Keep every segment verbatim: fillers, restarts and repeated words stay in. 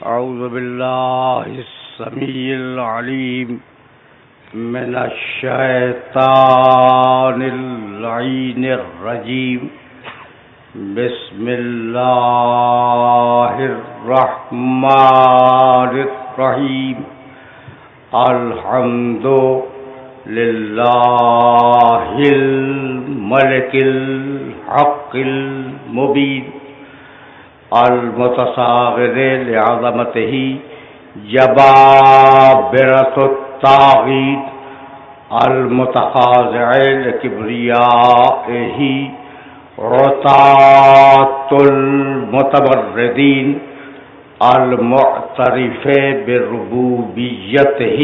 أعوذ بالله السميع العليم من الشيطان اللعين الرجيم. بسم الله الرحمن الرحيم. الحمد لله الملك الحق المبين المتصاغر لعظمته جبابرة الطاغين المتخاضع لكبريائه عتاة المتمردين المعترف بربوبيته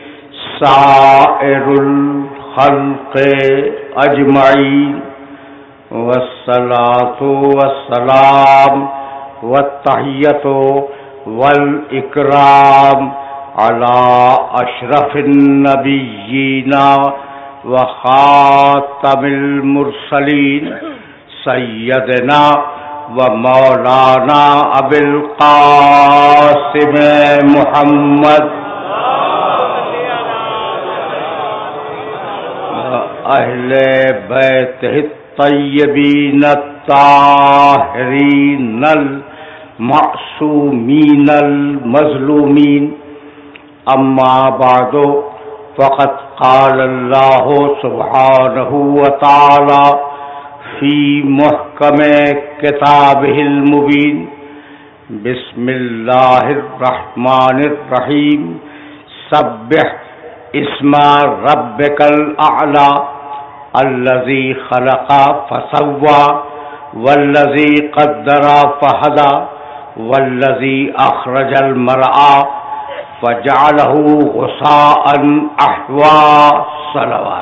سائر الخلق أجمعين. والصلاة والسلام والتحية والإكرام على أشرف النبيين وخاتم المرسلين سيدنا ومولانا أبي القاسم محمد أهل بيته الطيبين الطاهرين المعصومين المظلومين. أما بعد فقد قال الله سبحانه وتعالى في محكم كتابه المبين. بسم الله الرحمن الرحيم. سبح اسم ربك الأعلى الذي خلق فسوى والذي قدر فهدى والذي أخرج المرعى فجعله غثاء أحوى. صلوات.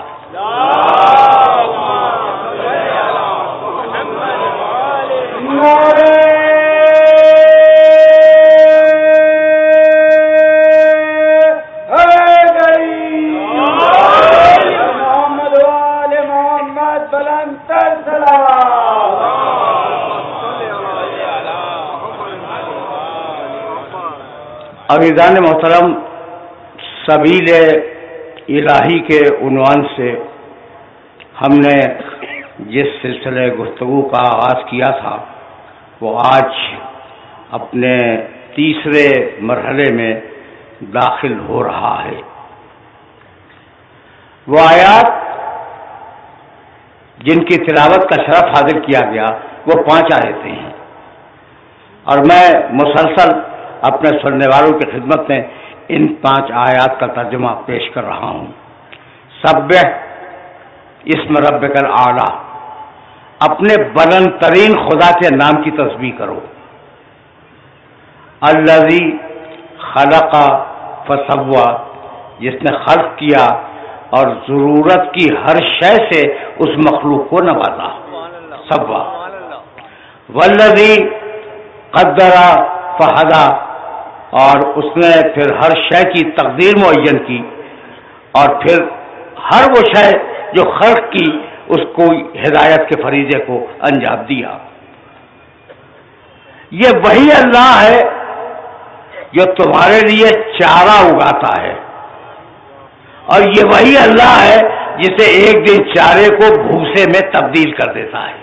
عزیزان محترم، سبیل الہی کے عنوان سے ہم نے جس سلسلے گفتگو کا آغاز کیا تھا وہ آج اپنے تیسرے مرحلے میں داخل ہو رہا ہے. وہ آیات جن کی تلاوت کا شرف حاصل کیا گیا وہ پانچ آیتیں ہیں، اور میں مسلسل اپنے سننے والوں کی خدمت میں ان پانچ آیات کا ترجمہ پیش کر رہا ہوں. سبح اسم ربک الاعلی، اپنے بلند ترین خدا کے نام کی تسبیح کرو. الذی خلق فسوى، جس نے خلق کیا اور ضرورت کی ہر شے سے اس مخلوق کو نوازا. سوا. والذی قدر فہدى، اور اس نے پھر ہر شے کی تقدیر معین کی اور پھر ہر وہ شے جو خلق کی اس کو ہدایت کے فریضے کو انجام دیا. یہ وہی اللہ ہے جو تمہارے لیے چارہ اگاتا ہے، اور یہ وہی اللہ ہے جسے ایک دن چارے کو بھوسے میں تبدیل کر دیتا ہے.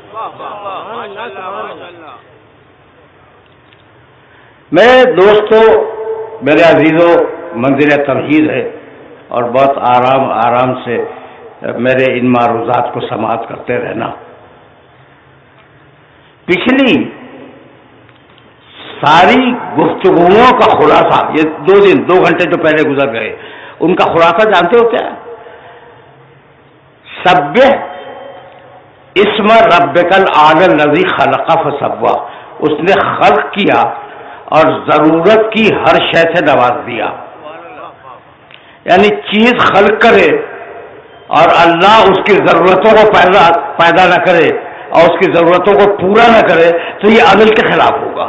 میرے دوستو، میرے عزیزوں، منزل تمہید ہے اور بہت آرام آرام سے میرے ان معروضات کو سماعت کرتے رہنا. پچھلی ساری گفتگوؤں کا خلاصہ، یہ دو دن دو گھنٹے جو پہلے گزر گئے، ان کا خلاصہ جانتے ہو کیا؟ سبح اسم ربک الاعلی الذی خلق فسوى، اس نے خلق کیا اور ضرورت کی ہر شے سے نواز دیا. یعنی چیز خلق کرے اور اللہ اس کی ضرورتوں کو پیدا پیدا نہ کرے اور اس کی ضرورتوں کو پورا نہ کرے تو یہ عدل کے خلاف ہوگا.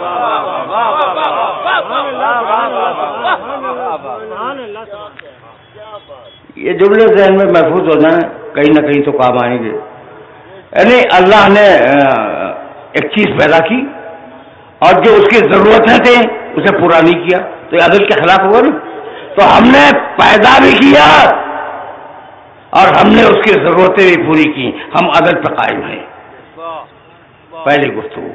یہ جملے ذہن میں محفوظ ہو جائیں، کہیں نہ کہیں تو کام آئیں گے. یعنی اللہ نے ایک چیز پیدا کی اور جو اس کی ضرورتیں تھیں اسے پورا نہیں کیا تو یہ عدل کے خلاف ہوا نا. تو ہم نے پیدا بھی کیا اور ہم نے اس کی ضرورتیں بھی پوری کی, ہم عدل پہ قائم ہیں. پہلی گفتگو.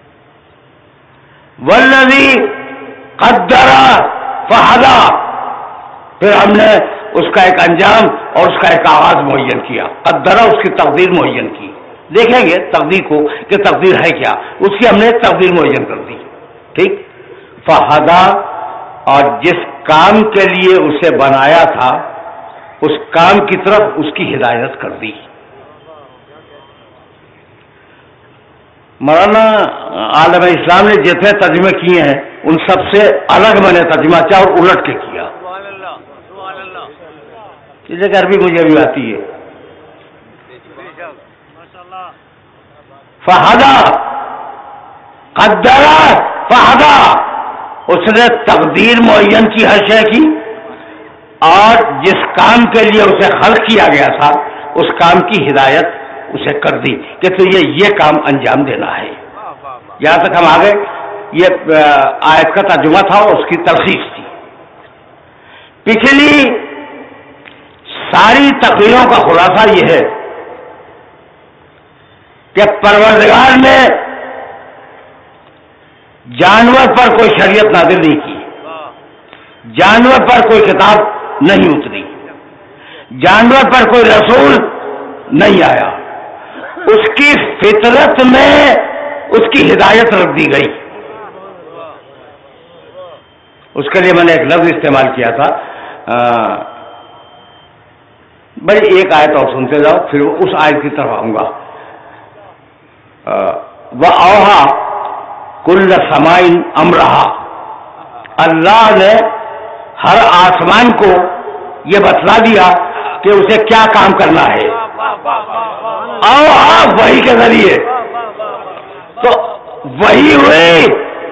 والذی قدر فہدی, پھر ہم نے اس کا ایک انجام اور اس کا ایک آغاز معین کیا. قدرہ اس کی تقدیر معین کی. دیکھیں گے تقدیر کو کہ تقدیر ہے کیا, اس کی ہم نے تقدیر معین کر دی. ٹھیک. فہدی, اور جس کام کے لیے اسے بنایا تھا اس کام کی طرف اس کی ہدایت کر دی. مولانا عالم اسلام نے جتنے ترجمے کیے ہیں ان سب سے الگ میں نے ترجمہ کیا اور الٹ کے کیا. جیسے کہ عربی مجھے بھی آتی ہے. فہدی قدر فہدی, اس نے تقدیر معین کی ہر شے کی, اور جس کام کے لیے اسے خلق کیا گیا تھا اس کام کی ہدایت اسے کر دی کہ تجھے یہ کام انجام دینا ہے. یہاں تک ہم آ گئے. یہ آیت کا ترجمہ تھا اور اس کی تلخیص تھی. پچھلی ساری تقریروں کا خلاصہ یہ ہے کہ پروردگار نے جانور پر کوئی شریعت نازل نہیں کی, جانور پر کوئی کتاب نہیں اتری, جانور پر کوئی رسول نہیں آیا. اس کی فطرت میں اس کی ہدایت رکھ دی گئی. اس کے لیے میں نے ایک لفظ استعمال کیا تھا. بھائی ایک آیت اور سنتے جاؤ پھر اس آیت کی طرف آؤں گا. وَأَوْحَىٰ كُلَّ سَمَاءٍ أَمْرَهَا, اللہ نے ہر آسمان کو یہ بتلا دیا کہ اسے کیا کام کرنا ہے. اوحا وحی کے ذریعے, تو وحی ہوئی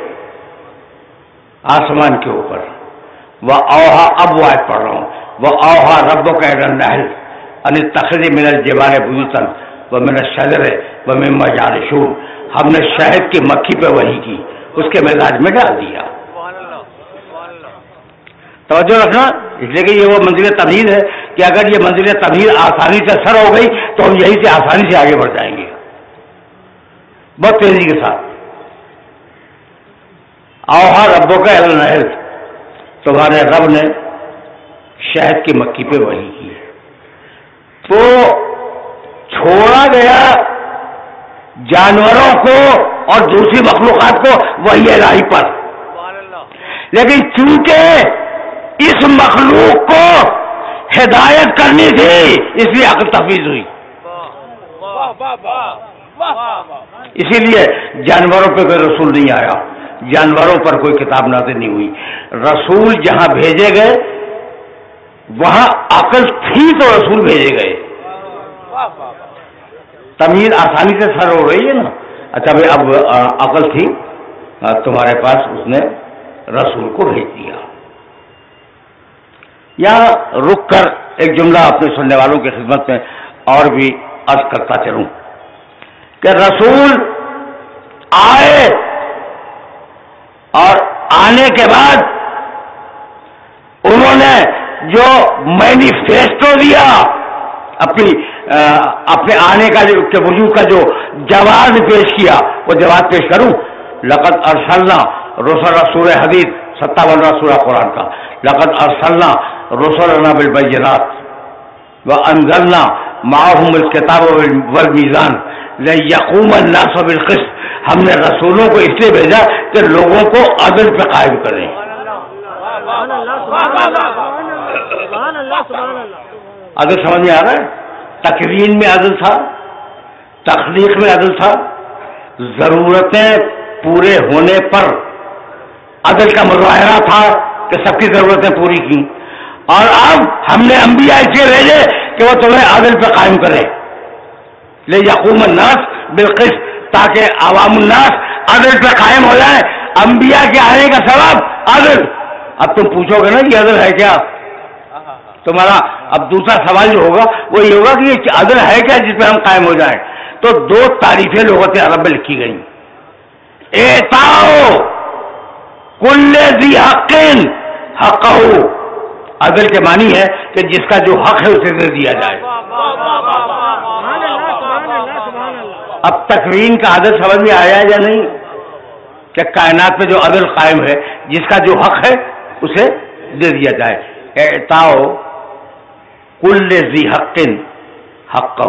آسمان کے اوپر. وہ اوحا, اب وہ آیت پڑھ رہا ہوں. وہ اوحا ربک الی النحل ان اتخذی من الجبال بیوتا ومن الشجر ومما یعرشون, ہم نے شہد کی مکھی پہ وحی کی, اس کے مزاج میں ڈال دیا. توجہ رکھنا, اس لیے کہ یہ وہ منزل تمہید ہے کہ اگر یہ منزل تمہید آسانی سے سر ہو گئی تو ہم یہی سے آسانی سے آگے بڑھ جائیں گے بہت تیزی کے ساتھ. اوحا ربک الی النحل, تمہارے رب نے شہد کی مکھی پہ وحی کی. تو چھوڑا گیا جانوروں کو اور دوسری مخلوقات کو وحی الہی پر, لیکن چونکہ اس مخلوق کو ہدایت کرنی تھی اس لیے عقل تفویض ہوئی. اسی لیے جانوروں پہ کوئی رسول نہیں آیا, جانوروں پر کوئی کتاب نازل نہیں ہوئی. رسول جہاں بھیجے گئے وہاں عقل تھی تو رسول بھیجے گئے. تمیز آسانی سے سر ہو رہی ہے نا. اچھا بھائی, اب عقل تھی تمہارے پاس, اس نے رسول کو بھیج دیا. یہاں رک کر ایک جملہ اپنے سننے والوں کی خدمت میں اور بھی عرض کرتا چلوں کہ رسول آئے اور آنے کے بعد انہوں نے جو مینیفیسٹو دیا, اپنی اپنے آنے کا جو وجود کا جو جواز پیش کیا, وہ جواز پیش کروں. لقد ارسلنا رسل سورہ حدید ستاونواں سورہ قرآن کا, لقد ارسلنا رسلنا بالبینات وانزلنا معهم الکتاب والمیزان لیقوم الناس بالقسط, ہم نے رسولوں کو اس لیے بھیجا کہ لوگوں کو عدل پہ قائم کریں. عدل سمجھ میں آ رہا ہے؟ تکوین میں عدل تھا, تخلیق میں عدل تھا, ضرورتیں پورے ہونے پر عدل کا مظاہرہ تھا کہ سب کی ضرورتیں پوری کی. اور اب ہم نے انبیاء اس لیے بھیجے کہ وہ تمہیں عدل پہ قائم کرے. لے یقوم الناس بالقسط, تاکہ عوام الناس عدل پہ قائم ہو جائے. انبیاء کے آنے کا سبب عدل. اب تم پوچھو گے نا یہ عدل ہے کیا, تمہارا اب دوسرا سوال جو ہوگا وہ یہ ہوگا کہ یہ عدل ہے کیا جس پہ ہم قائم ہو جائیں. تو دو تعریفیں لغت عرب میں لکھی گئی. اعطاء کل ذی حق حقہ، عدل کے معنی ہے کہ جس کا جو حق ہے اسے دے دیا جائے. اب تقرین کا عدل سمجھ میں آیا یا نہیں کہ کائنات میں جو عدل قائم ہے جس کا جو حق ہے اسے دے دیا جائے. اعطاء کل ذی حق حقہ،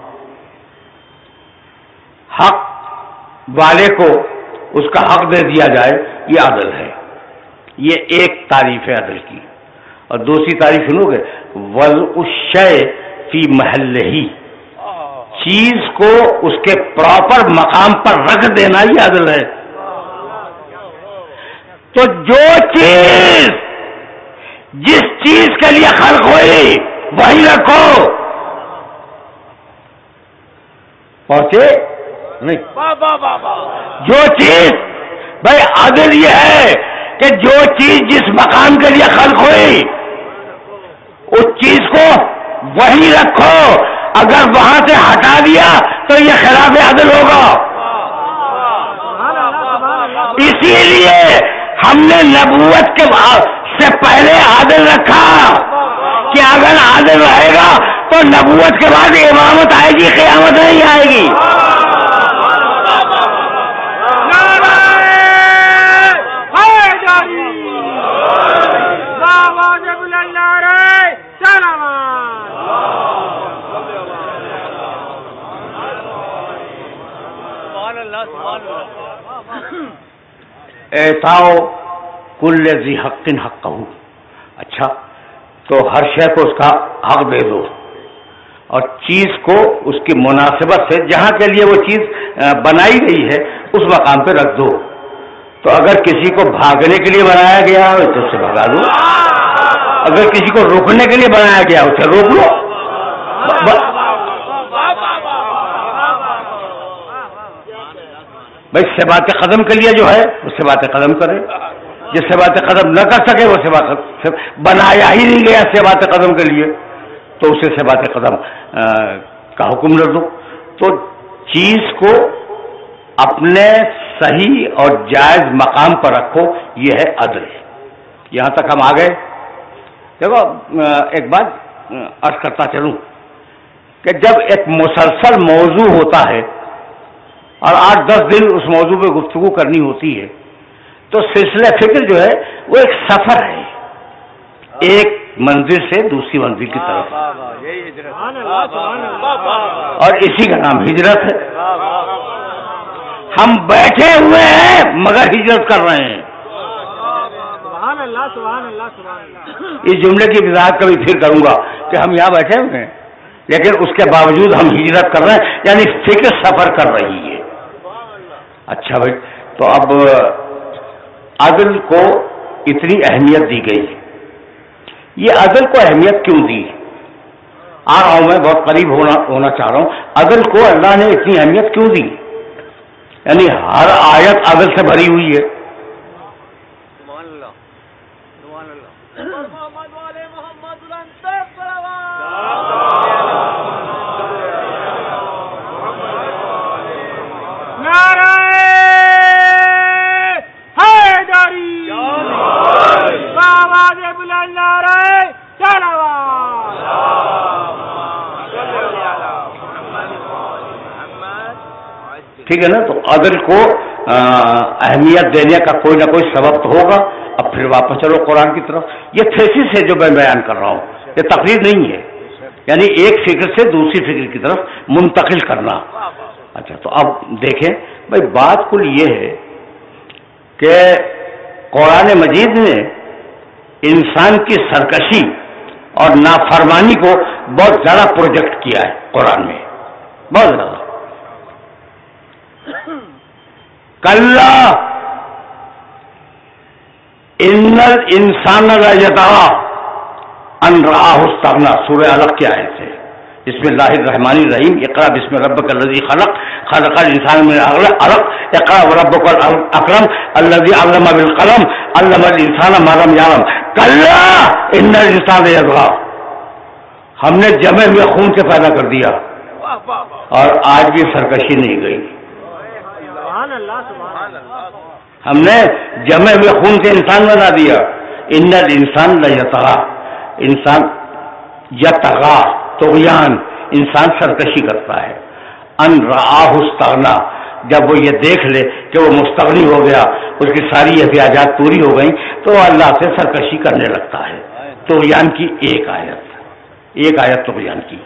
حق والے کو اس کا حق دے دیا جائے، یہ عدل ہے. یہ ایک تعریف ہے عدل کی. اور دوسری تعریف سنو گے، وضع الشیء فی محلہ، چیز کو اس کے پراپر مقام پر رکھ دینا یہ عدل ہے. تو جو چیز جس چیز کے لیے خلق ہوئی وہی رکھو، پہنچے نہیں. جو چیز، بھائی عدل یہ ہے کہ جو چیز جس مقام کے لیے خلق ہوئی اس چیز کو وہی رکھو، اگر وہاں سے ہٹا دیا تو یہ خلاف عدل ہوگا. اسی لیے ہم نے نبوت کے سے پہلے عادل رکھا کہ اگر عادل رہے گا تو نبوت کے بعد امامت آئے گی، قیامت نہیں آئے گی. اعطاء کل ذی حق حقہ. اچھا، تو ہر شے کو اس کا حق دے دو اور چیز کو اس کی مناسبت سے جہاں کے لیے وہ چیز بنائی گئی ہے اس مقام پہ رکھ دو. تو اگر کسی کو بھاگنے کے لیے بنایا گیا ہو تو اسے بھگا دو، اگر کسی کو روکنے کے لیے بنایا گیا اسے روک لو. بھائی سے بات قدم کے لیے جو ہے اس سے بات قدم کرے، جس سے بات قدم نہ کر سکے وہ سے بات بنایا ہی نہیں گیا سے بات قدم کے لیے تو اسے سے بات قدم کا حکم نہ دو. تو چیز کو اپنے صحیح اور جائز مقام پر رکھو، یہ ہے عدل. یہاں تک ہم آ گئے. دیکھو ایک بات عرض کرتا چلوں کہ جب ایک مسلسل موضوع ہوتا ہے اور آٹھ دس دن اس موضوع پہ گفتگو کرنی ہوتی ہے تو سلسلہ فکر جو ہے وہ ایک سفر ہے، ایک منزل سے دوسری منزل کی طرف، اور اسی کا نام ہجرت ہے. ہم بیٹھے ہوئے ہیں مگر ہجرت کر رہے ہیں. اس جملے کی وضاحت کبھی پھر کروں گا کہ ہم یہاں بیٹھے ہوئے ہیں لیکن اس کے باوجود ہم ہجرت کر رہے ہیں، یعنی فکر سفر کر رہی ہے. اچھا بھائی، تو اب عدل کو اتنی اہمیت دی گئی. یہ عدل کو اہمیت کیوں دی؟ آ رہا ہوں میں، بہت قریب ہونا ہونا چاہ رہا ہوں. عدل کو اللہ نے اتنی اہمیت کیوں دی؟ یعنی ہر آیت عدل سے بھری ہوئی ہے. ٹھیک ہے نا؟ تو عدل کو اہمیت دینے کا کوئی نہ کوئی سبب تو ہوگا. اب پھر واپس چلو قرآن کی طرف. یہ تھیسس ہے جو میں بیان کر رہا ہوں، یہ تقریر نہیں ہے، یعنی ایک فکر سے دوسری فکر کی طرف منتقل کرنا. اچھا، تو اب دیکھیں بھائی، بات کل یہ ہے کہ قرآن مجید نے انسان کی سرکشی اور نافرمانی کو بہت زیادہ پروجیکٹ کیا ہے. قرآن میں بہت زیادہ. کلا ان الانسان لیطغی ان رآہ استغنی، سورہ علق کی آیت ہے. بسم اللہ الرحمن الرحیم. اقرأ بسم ربک الذی خلق، خلق الانسان من علق، اقرأ وربک الاکرم الذی علم بالقلم، علم الانسان ما لم یعلم. کلا ان الانسان لیطغی، ہم نے جمے ہوئے خون سے پیدا کر دیا اور آج بھی سرکشی نہیں گئی. ہم نے جمے ہوئے خون سے انسان بنا دیا. ان الانسان لیطغی، انسان یطغی طغیان، انسان سرکشی کرتا ہے. ان رآہ استغنی، جب وہ یہ دیکھ لے کہ وہ مستغنی ہو گیا، اس کی ساری احتیاجات پوری ہو گئیں، تو وہ اللہ سے سرکشی کرنے لگتا ہے. طغیان کی ایک آیت، ایک آیت طغیان کی.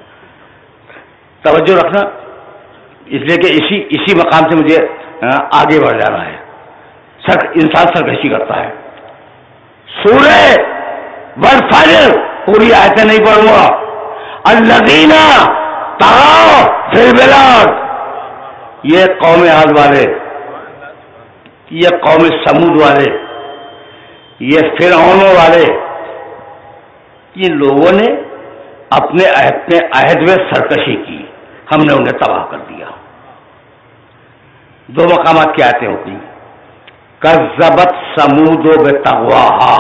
توجہ رکھنا، اس لیے کہ اسی اسی مقام سے مجھے آگے بڑھ جانا ہے. سر انسان سرکشی کرتا ہے. سورہ والفجر پوری آیتیں نہیں پڑھوں گا. الذین طغوا فی البلاد، یہ قوم عاد والے، یہ قوم سمود والے، یہ فرعونوں والے، یہ لوگوں نے اپنے اپنے عہد میں سرکشی کی، ہم نے انہیں تباہ کر دیا. دو مقامات کی آیتیں ہوتی ہیں. کذبت سمود بطغواہا،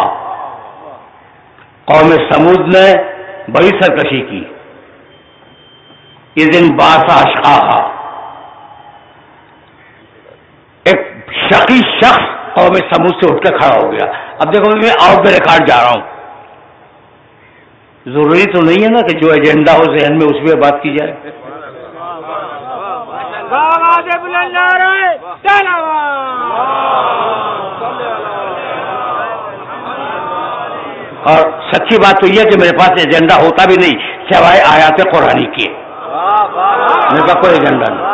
قوم سمود نے بڑی سرکشی کی. اذ انبعث اشقاہا، ایک شقی شخص قوم سمود سے اٹھ کے کھڑا ہو گیا. اب دیکھو میں آؤٹ دا ریکارڈ جا رہا ہوں. ضروری تو نہیں ہے نا کہ جو ایجنڈا ہو ذہن میں اس پہ بات کی جائے. اور سچی بات تو یہ ہے کہ میرے پاس ایجنڈا ہوتا بھی نہیں سوائے آیات قرآنی کے، میرے پاس کوئی ایجنڈا نہیں.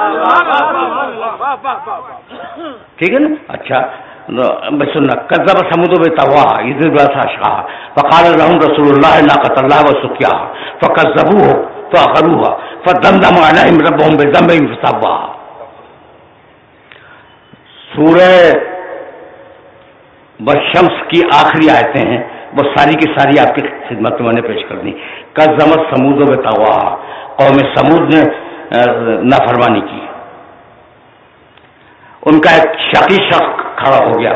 ٹھیک ہے نا؟ اچھا سننا. کذب ثمود بطغواہا اذ انبعث اشقاہا فقال لهم رسول اللہ ناقۃ اللہ وسقیاہا فکذبوہ فعقروہا فدمدم علیہم ربہم بذنبہم فسواہا. سورہ والشمس کی آخری آیتیں ہیں، وہ ساری کی ساری آپ کی خدمت میں میں نے پیش کر دی. کذبت ثمود بطغواہا، قوم سمود نے نافرمانی کی. ان کا ایک شقی شخص کھڑا ہو گیا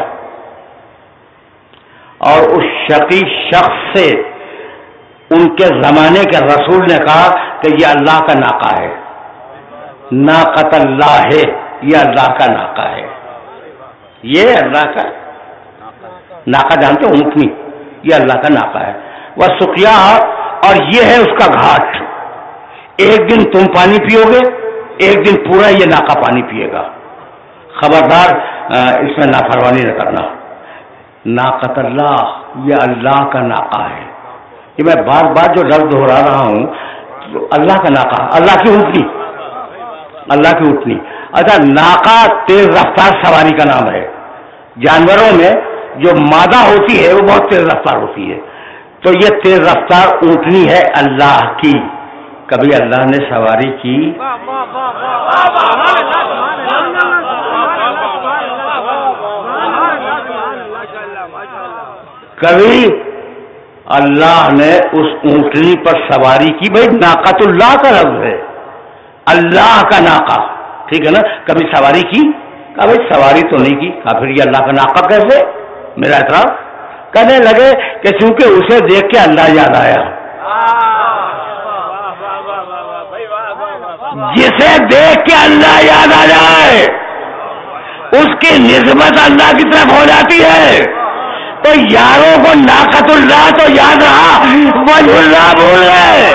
اور اس شقی شخص سے ان کے زمانے کے رسول نے کہا کہ یہ اللہ کا ناقہ ہے. ناقۃ اللہ ہے، یہ اللہ کا ناقہ ہے. یہ اللہ کا ناقہ جانتے ہو؟ اونٹنی، یہ اللہ کا ناقہ ہے. وہ سقیا، اور یہ ہے اس کا گھاٹ. ایک دن تم پانی پیو گے، ایک دن پورا یہ ناقہ پانی پیے گا. خبردار اس میں نافرمانی نہ کرنا. ناقۃ اللہ، یہ اللہ کا ناقہ ہے. یہ میں بار بار جو لفظ دہرا رہا ہوں، اللہ کا ناقہ، اللہ کی اونٹنی، اللہ کی اونٹنی. اچھا، ناقہ تیز رفتار سواری کا نام ہے. جانوروں میں جو مادہ ہوتی ہے وہ بہت تیز رفتار ہوتی ہے، تو یہ تیز رفتار اونٹنی ہے اللہ کی. کبھی اللہ نے سواری کی؟ کبھی اللہ نے اس اونٹنی پر سواری کی؟ بھائی ناقۃ اللہ کا لفظ ہے، اللہ کا ناقہ، ٹھیک ہے نا؟ کبھی سواری کی؟ کہا بھائی سواری تو نہیں کی. کہا پھر یہ اللہ کا ناقہ کیسے؟ میرا اعتراف. کہنے لگے کہ چونکہ اسے دیکھ کے اللہ یاد آیا. جسے دیکھ کے اللہ یاد آ جائے اس کی نسبت اللہ کی طرف ہو جاتی ہے. تو یاروں کو ناقۃ اللہ تو یاد رہا، وجہ اللہ بھول گئے.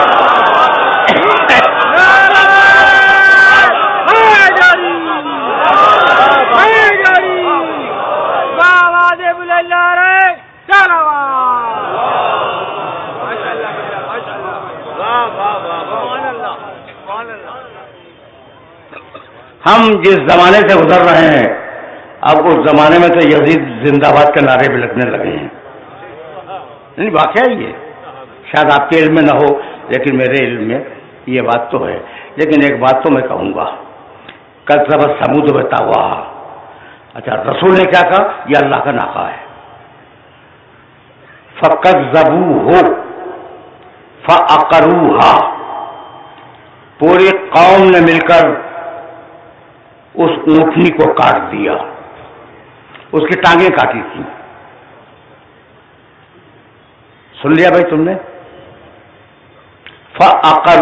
ہم جس زمانے سے گزر رہے ہیں، اب اس زمانے میں تو یزید زندہ باد کے نعرے بھی لگنے لگے ہیں. نہیں، واقعہ یہ شاید آپ کے علم میں نہ ہو لیکن میرے علم میں یہ بات تو ہے. لیکن ایک بات تو میں کہوں گا، کذبت ثمود بطغواہا. اچھا، رسول نے کیا کہا؟ یہ اللہ کا ناقہ ہے. فکذبوہ فعقروہا، پوری قوم نے مل کر اس اونٹنی کو کاٹ دیا، اس کی ٹانگیں کاٹی تھی. سن لیا بھائی تم نے؟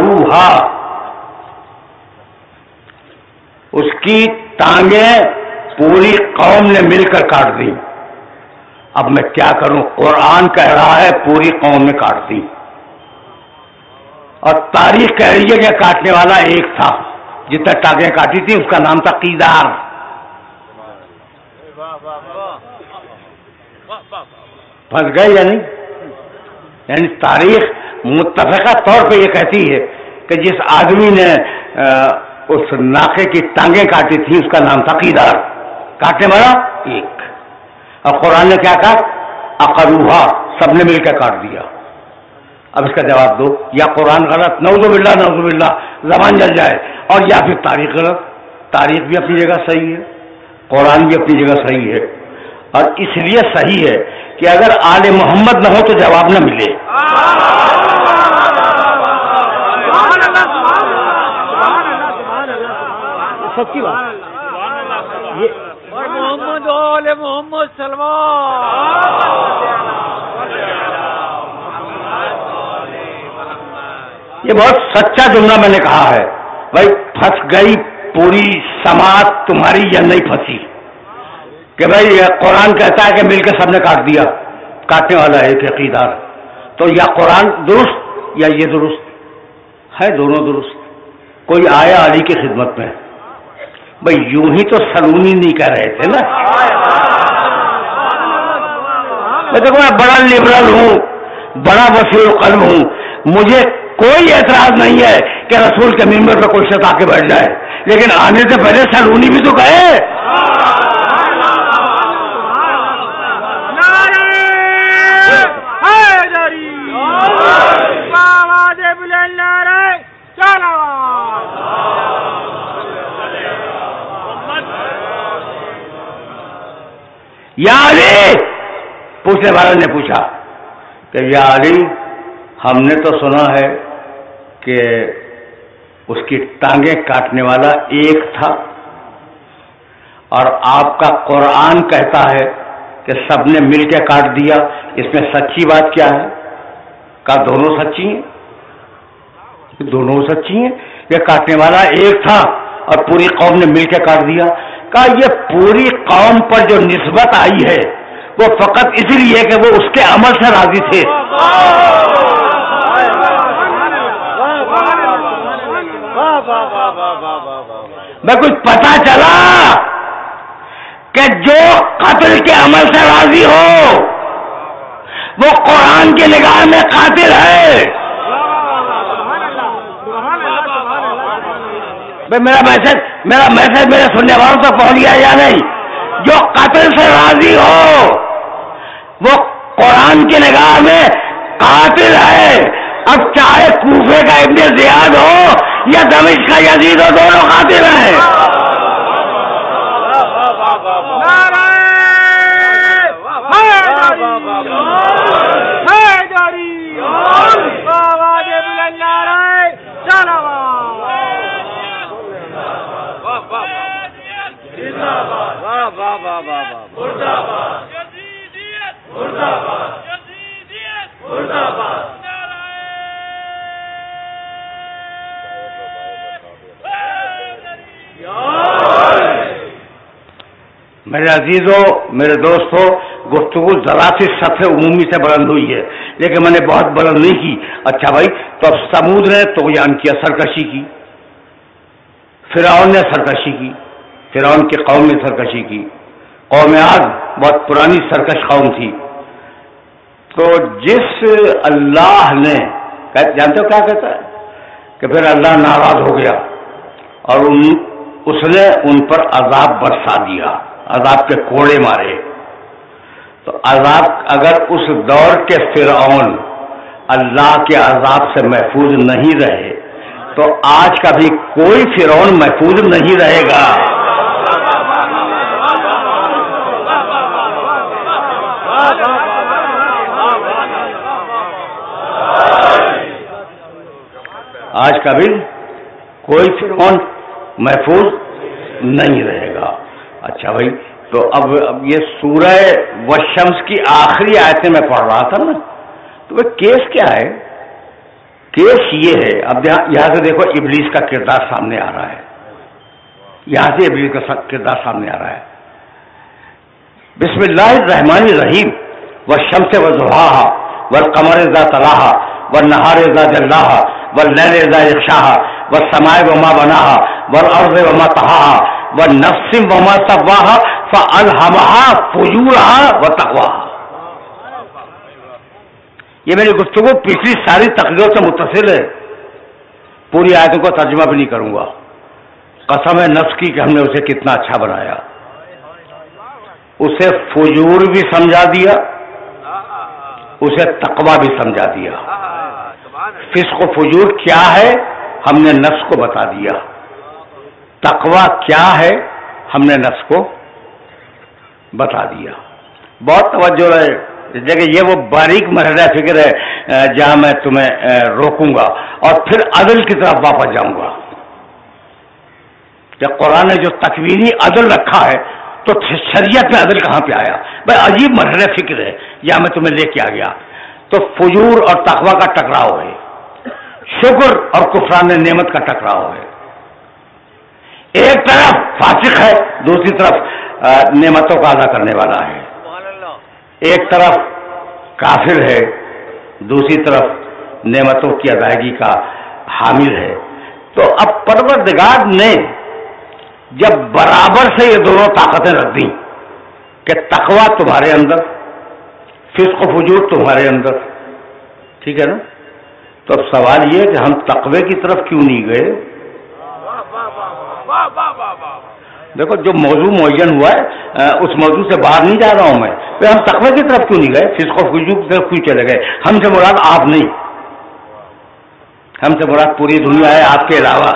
فعقروہا، اس کی ٹانگیں پوری قوم نے مل کر کاٹ دی. اب میں کیا کروں؟ قرآن کہہ رہا ہے پوری قوم نے کاٹ دی، اور تاریخ کہہ رہی ہے کہ کاٹنے والا ایک تھا. جتنا ٹانگیں کاٹی تھی اس کا نام تھا قیدار. پھنس گئے یا نہیں؟ یعنی تاریخ متفقہ طور پہ یہ کہتی ہے کہ جس آدمی نے اس ناقے کی ٹانگیں کاٹی تھی اس کا نام تھا قیدار. کاٹنے والا ایک. اور قرآن نے کیا کہا؟ عقروہا، سب نے مل کے کاٹ دیا. اب اس کا جواب دو، یا قرآن غلط، نعوذ باللہ نعوذ باللہ، زبان جل جائے، اور یا پھر تاریخ غلط. تاریخ بھی اپنی جگہ صحیح ہے، قرآن بھی اپنی جگہ صحیح ہے. اور اس لیے صحیح ہے کہ اگر آل محمد نہ ہو تو جواب نہ ملے. سچی بات. محمد آل محمد سلمان. یہ بہت سچا جملہ میں نے کہا ہے. بھائی پھنس گئی پوری سماعت تمہاری یا نہیں پھنسی؟ کہ بھائی قرآن کہتا ہے کہ مل کے سب نے کاٹ دیا، کاٹنے والا ہے کہ قیدار. تو یا قرآن درست یا یہ درست ہے، دونوں درست. کوئی آیا علی کی خدمت میں، بھائی یوں ہی تو سلونی نہیں کہہ رہے تھے نا. میں دیکھو میں بڑا لبرل ہوں، بڑا وسیع القلب ہوں، مجھے کوئی اعتراض نہیں ہے کہ رسول کے ممبر پہ کوئی شخص آ کے بیٹھ جائے، لیکن آنے سے پہلے سلونی بھی تو کہے. یا علی، پوچھنے والے نے پوچھا کہ یا علی، ہم نے تو سنا ہے کہ اس کی ٹانگیں کاٹنے والا ایک تھا، اور آپ کا قرآن کہتا ہے کہ سب نے مل کے کاٹ دیا. اس میں سچی بات کیا ہے؟ کہا دونوں سچی ہیں. دونوں سچی ہیں. یہ کاٹنے والا ایک تھا اور پوری قوم نے مل کے کاٹ دیا. کہا یہ پوری قوم پر جو نسبت آئی ہے وہ فقط اس لیے کہ وہ اس کے عمل سے راضی تھے. میں کچھ پتا چلا کہ جو قتل کے عمل سے راضی ہو وہ قرآن کی نگاہ میں قاتل ہے. میرا میسج میرا میسج میرے سننے والوں تک پہنچ گیا یا نہیں؟ جو قتل سے راضی ہو وہ قرآن کی نگاہ میں قاتل ہے. اب چاہے کوفے کا ابن زیاد ہو یا دمشق کا یزید ہو، دونوں قاتل ہیں. میرے عزیزوں، میرے دوستوں، گفتگو ذرا سی سطح عمومی سے بلند ہوئی ہے، لیکن میں نے بہت بلند نہیں کی. اچھا بھائی، تو اب سمود نے طغیان کیا، سرکشی کی. فرعون نے سرکشی کی، فرعون کی قوم نے سرکشی کی. قوم عاد بہت پرانی سرکش قوم تھی. تو جس اللہ نے، جانتے ہو کیا کہتا ہے کہ پھر اللہ ناراض ہو گیا اور ان اس نے ان پر عذاب برسا دیا، عذاب کے کوڑے مارے. تو عذاب اگر اس دور کے فرعون اللہ کے عذاب سے محفوظ نہیں رہے تو آج کا بھی کوئی فرعون محفوظ نہیں رہے گا. آج کا بھی کوئی فرعون محفوظ نہیں رہے گا. اچھا بھائی، تو اب اب یہ سورہ والشمس کی آخری آیتیں میں پڑھ رہا تھا نا، تو وہ کیس کیا ہے؟ کیس یہ ہے، اب یہاں سے دیکھو ابلیس کا کردار سامنے آ رہا ہے. یہاں سے ابلیس کا کردار سامنے آ رہا ہے. بسم اللہ الرحمن الرحیم والشمس وضحاها والقمر اذا تلاها والنهار اذا جلاها واللیل اذا یغشاها والسماء وما بناها والارض وما طحاها والنفس وما سواها فالهمها فجورها وتقواها. یہ میری گفتگو پچھلی ساری تقریروں سے متصل ہے. پوری آیتوں کو ترجمہ بھی نہیں کروں گا. قسم ہے نفس کی کہ ہم نے اسے کتنا اچھا بنایا. اسے فجور بھی سمجھا دیا, اسے تقوی بھی سمجھا دیا. فسق و فجور کیا ہے ہم نے نفس کو بتا دیا. تقوی کیا ہے ہم نے نفس کو بتا دیا. بہت توجہ ہے دیکھیں, یہ وہ باریک مرحلہ فکر ہے جہاں میں تمہیں روکوں گا اور پھر عدل کی طرف واپس جاؤں گا. جب قرآن نے جو تکوینی عدل رکھا ہے تو شریعت میں عدل کہاں پہ آیا؟ بھائی عجیب مرحلہ فکر ہے یہاں میں تمہیں لے کے آ گیا. تو فجور اور تقوی کا ٹکراؤ ہے, شکر اور کفران نعمت کا ٹکراؤ ہے. ایک طرف فاسق ہے, دوسری طرف نعمتوں کا ادا کرنے والا ہے. ایک طرف کافر ہے, دوسری طرف نعمتوں کی ادائیگی کا حامل ہے. تو اب پروردگار نے جب برابر سے یہ دونوں طاقتیں رکھ دیں کہ تقوی تمہارے اندر, فسق و فجور تمہارے اندر, ٹھیک ہے نا, تو اب سوال یہ کہ ہم تقوی کی طرف کیوں نہیں گئے؟ دیکھو جو موضوع معین ہوا ہے اس موضوع سے باہر نہیں جا رہا ہوں میں. ہم تقوی کی طرف کیوں نہیں گئے, فسق و فجور کی طرف کیوں چلے گئے؟ ہم سے مراد آپ نہیں, ہم سے مراد پوری دنیا ہے آپ کے علاوہ.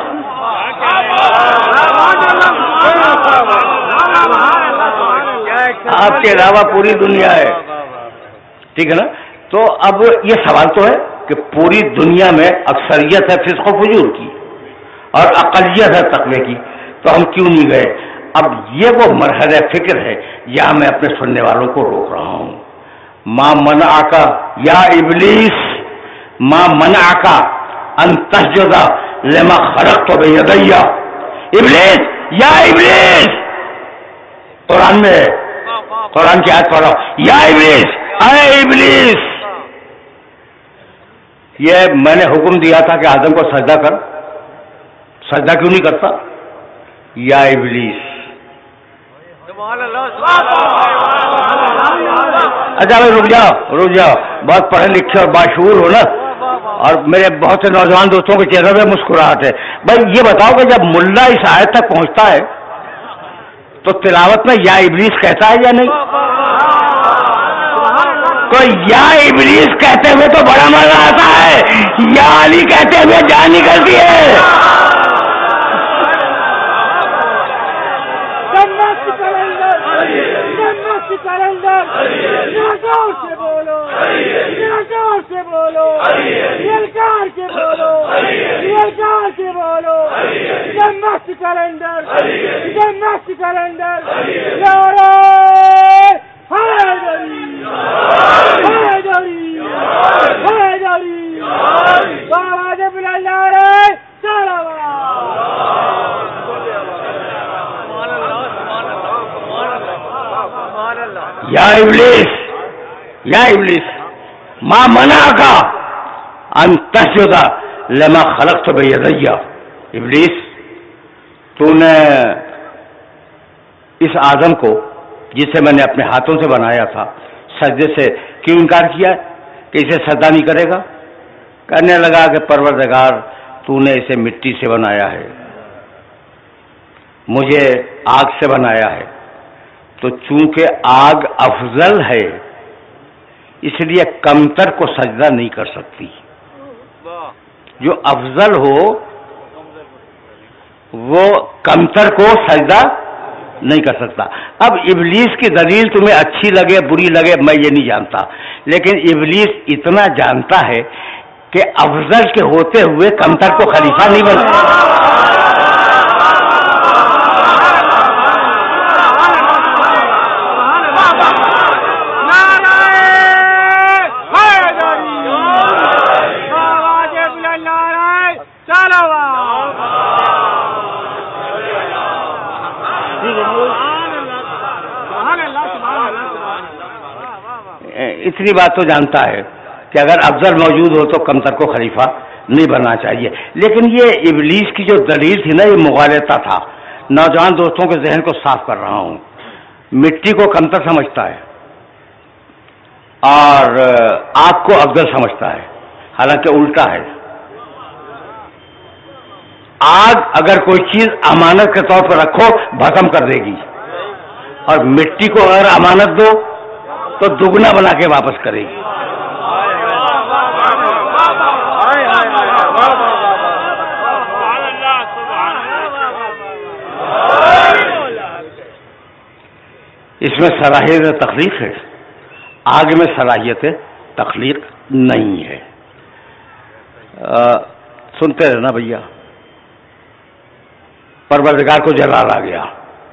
آپ کے علاوہ پوری دنیا ہے, ٹھیک ہے نا. تو اب یہ سوال تو ہے کہ پوری دنیا میں اکثریت ہے فسق و فجور کی اور اقلیت ہے تقوی کی, تو ہم کیوں نہیں گئے؟ اب یہ وہ مرحلہ فکر ہے یہاں میں اپنے سننے والوں کو روک رہا ہوں. ما منعک یا ابلیس, ما منعک ان تسجد لما خلقت بیدی. ابلیس, یا ابلیس, قرآن میں قرآن کی آیت پڑھو, یا ابلیس, اے ابلیس. یہ میں نے حکم دیا تھا کہ آدم کو سجدہ کر, سجدہ کیوں نہیں کرتا؟ یا ابلیس. اچھا بھائی رک جاؤ رک جاؤ, بہت پڑھے لکھے اور باشعور ہو نا, اور میرے بہت سے نوجوان دوستوں کے چہرے پہ مسکراہٹ ہے. بھائی یہ بتاؤ کہ جب ملا اس آیت تک پہنچتا ہے تو تلاوت میں یا ابلیس کہتا ہے یا نہیں؟ تو یا ابلیس کہتے ہوئے تو بڑا مزہ آتا ہے, یا علی کہتے ہوئے جان نکلتی ہے. سے بولو, سے بولو, یلکار سے بولو, یلکار سے بولو. جنت کلندر, جنت کلندر, یارو حیدری, حیدری, حیدری, بابا جب لارے سلام. یا ابلیس, یا ابلیس, ما منعک ان تسجد لما خلقت بیدی. ابلیس, تو نے اس آدم کو جسے میں نے اپنے ہاتھوں سے بنایا تھا سجدے سے کیوں انکار کیا کہ اسے سجدہ نہیں کرے گا؟ کہنے لگا کہ پروردگار تو نے اسے مٹی سے بنایا ہے, مجھے آگ سے بنایا ہے, تو چونکہ آگ افضل ہے اس لیے کمتر کو سجدہ نہیں کر سکتی. جو افضل ہو وہ کمتر کو سجدہ نہیں کر سکتا. اب ابلیس کی دلیل تمہیں اچھی لگے بری لگے میں یہ نہیں جانتا, لیکن ابلیس اتنا جانتا ہے کہ افضل کے ہوتے ہوئے کمتر کو خلیفہ نہیں بنتا. اتنی بات تو جانتا ہے کہ اگر افضل موجود ہو تو کمتر کو خلیفہ نہیں بننا چاہیے. لیکن یہ ابلیس کی جو دلیل تھی نا، یہ مغالطہ تھا. نوجوان دوستوں کے ذہن کو صاف کر رہا ہوں. مٹی کو کمتر سمجھتا ہے اور آگ کو افضل سمجھتا ہے، حالانکہ الٹا ہے. آگ اگر کوئی چیز امانت کے طور پر رکھو بھسم کر دے گی، اور مٹی کو اگر امانت دو تو دگنا بنا کے واپس کرے گی. اس میں صلاحیت تخلیق ہے، آگ میں صلاحیت تخلیق نہیں ہے. آ, سنتے رہنا بھیا. پروردگار کو جلال آ گیا،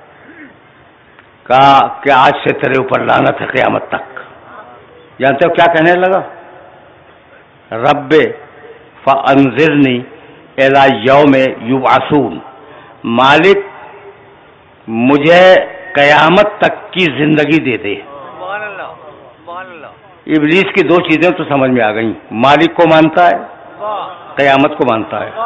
کہا کہ آج سے تیرے اوپر لعنت ہے قیامت تک. جانتے ہو کیا کہنے لگا؟ رب فانذرنی الی یوم یبعثون. مالک مجھے قیامت تک کی زندگی دے دے. ابلیس کی دو چیزیں تو سمجھ میں آ گئیں، مالک کو مانتا ہے، قیامت کو مانتا ہے.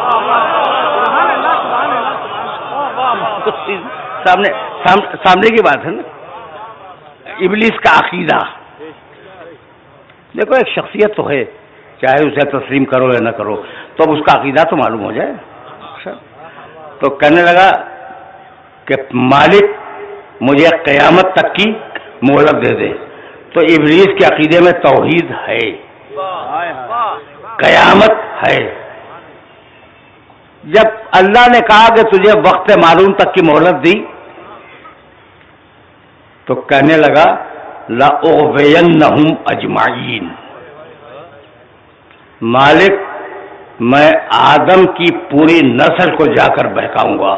سامنے سامنے کی بات ہے نا. ابلیس کا عقیدہ دیکھو، ایک شخصیت تو ہے، چاہے اسے تسلیم کرو یا نہ کرو تو اب اس کا عقیدہ تو معلوم ہو جائے. تو کہنے لگا کہ مالک مجھے قیامت تک کی مہلت دے دے. تو ابلیس کے عقیدے میں توحید ہے، قیامت ہے. جب اللہ نے کہا کہ تجھے وقت معلوم تک کی مہلت دی تو کہنے لگا لأغوینہم اجمعین. مالک میں آدم کی پوری نسل کو جا کر بہکاؤں گا،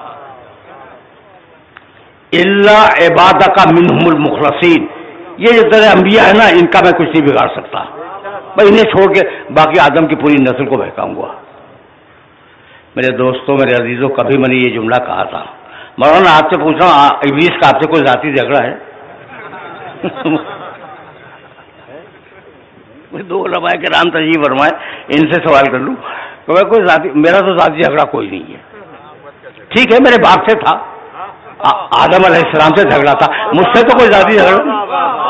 الا عبادک منہم المخلصین. یہ جو تیرے انبیاء ہیں نا، ان کا میں کچھ نہیں بگاڑ سکتا، میں انہیں چھوڑ کے باقی آدم کی پوری نسل کو بہکاؤں گا. میرے دوستوں، میرے عزیزوں، کبھی میں نے یہ جملہ کہا تھا. مولانا آپ سے پوچھ رہا ہوں، ابلیس کا آپ سے کوئی ذاتی جھگڑا ہے؟ دو علماء کرام تشریف فرمائے، ان سے سوال کر لوں کہ کوئی ذاتی، میرا تو ذاتی جھگڑا کوئی نہیں ہے. ٹھیک ہے میرے باپ سے تھا، آدم علیہ السلام سے جھگڑا تھا، مجھ سے تو کوئی ذاتی جھگڑا نہیں.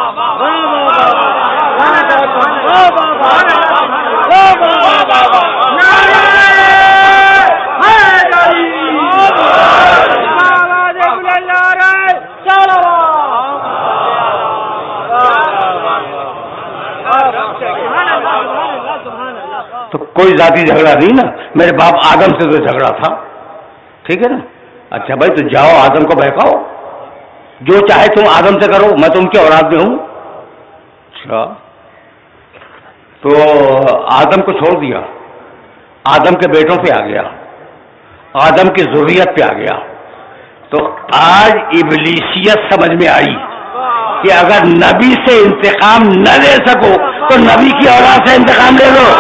تو کوئی ذاتی جھگڑا نہیں نا. میرے باپ آدم سے تو جھگڑا تھا، ٹھیک ہے نا. اچھا بھائی تو جاؤ آدم کو بہکاؤ، جو چاہے تم آدم سے کرو، میں تم کے اولاد میں ہوں. اچھا تو آدم کو چھوڑ دیا، آدم کے بیٹوں پہ آ گیا، آدم کی ذریت پہ آ گیا. تو آج ابلیسیت سمجھ میں آئی کہ اگر نبی سے انتقام نہ لے سکو تو نبی کی اولاد سے انتقام لے لو.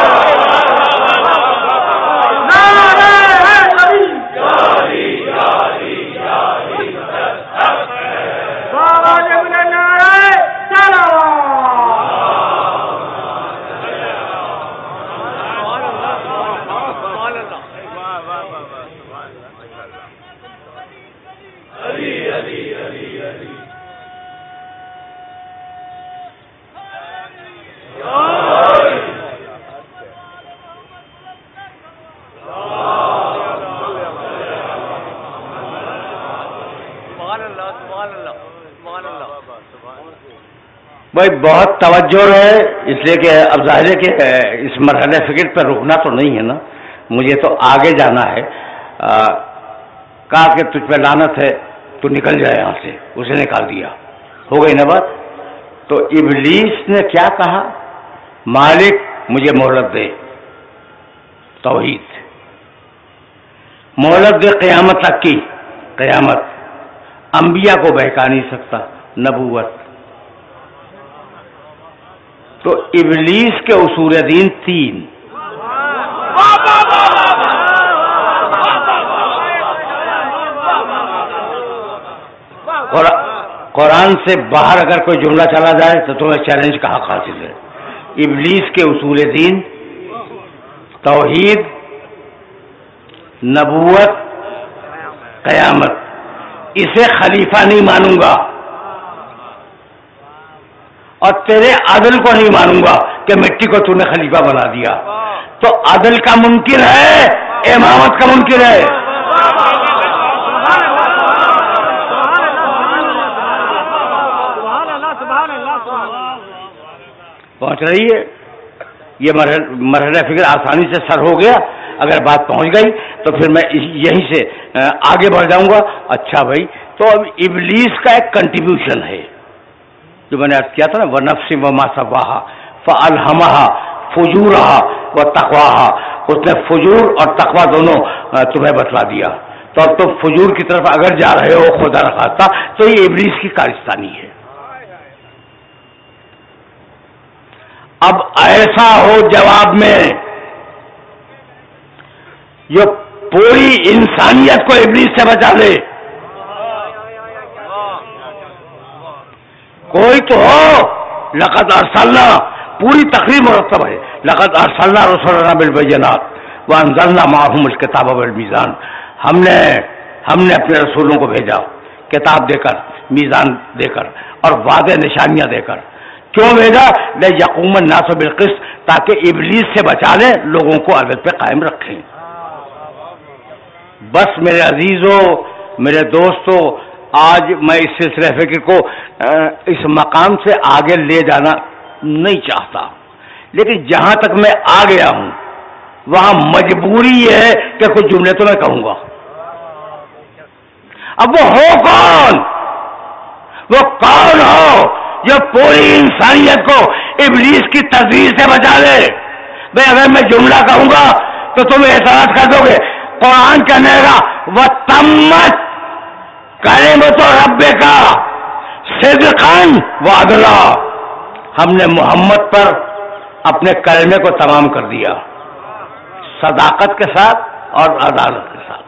بھائی بہت توجہ ہے، اس لیے کہ اب ظاہر ہے کہ اس مرحلے فکر پہ رکنا تو نہیں ہے نا، مجھے تو آگے جانا ہے. کہا کہ تجھ پہ لعنت ہے، تو نکل جائے یہاں سے. اسے نکال دیا، ہو گئی نا بات. تو ابلیس نے کیا کہا؟ مالک مجھے مہلت دے، توحید. مہلت دے قیامت تک کی، قیامت. انبیاء کو بہکا نہیں سکتا، نبوت. تو ابلیس کے اصول دین تین. قرآن سے باہر اگر کوئی جملہ چلا جائے تو تمہیں چیلنج کا حق حاصل ہے. ابلیس کے اصول دین توحید، نبوت، قیامت، اسے خلیفہ نہیں مانوں گا اور تیرے عدل کو نہیں مانوں گا کہ مٹی کو تو نے خلیفہ بنا دیا. تو عدل کا منکر ہے، امامت کا منکر ہے. پہنچ رہی ہے یہ مرحلہ فکر آسانی سے سر ہو گیا. اگر بات پہنچ گئی تو پھر میں یہیں سے آگے بڑھ جاؤں گا. اچھا بھائی، تو اب ابلیس کا ایک کنٹریبیوشن ہے جو میں نے عرض کیا تھا نا، وَنَفْسٍ وَمَا سَوَّاهَا فَأَلْهَمَهَا فُجُورَهَا وَتَقْوَاهَا. اس نے فجور اور تقوی دونوں تمہیں بتلا دیا. تو اب تم فجور کی طرف اگر جا رہے ہو خدا نخواستہ تو یہ ابلیس کی کارستانی ہے. اب ایسا ہو جواب میں یہ پوری انسانیت کو ابلیس سے بچا لے. کوئی تو ہو. لقد ارسلنا پوری تقریر مرتب ہے. لقد ارسلنا رسلنا بالبینات وانزلنا معهم الکتاب والمیزان. ہم نے ہم نے اپنے رسولوں کو بھیجا کتاب دے کر، میزان دے کر اور واضح نشانیاں دے کر. کیوں بھیجا؟ لیقوم الناس بالقسط، تاکہ ابلیس سے بچا لیں، لوگوں کو عدل پہ قائم رکھیں. بس میرے عزیزوں، میرے دوستوں، آج میں اس سلسلہ فکر کو اس مقام سے آگے لے جانا نہیں چاہتا، لیکن جہاں تک میں آ گیا ہوں وہاں مجبوری یہ ہے کہ کچھ جملے تو میں کہوں گا. اب وہ ہو کون؟ وہ کون ہو جو پوری انسانیت کو ابلیس کی تزویر سے بچا لے؟ بھائی اگر میں جملہ کہوں گا تو تم اعتراض کر دو گے. قرآن کہنے گا وَتَمَّتْ کلمۃ ربک صدقا وعدلا. ہم نے محمد پر اپنے کلمے کو تمام کر دیا، صداقت کے ساتھ اور عدالت کے ساتھ.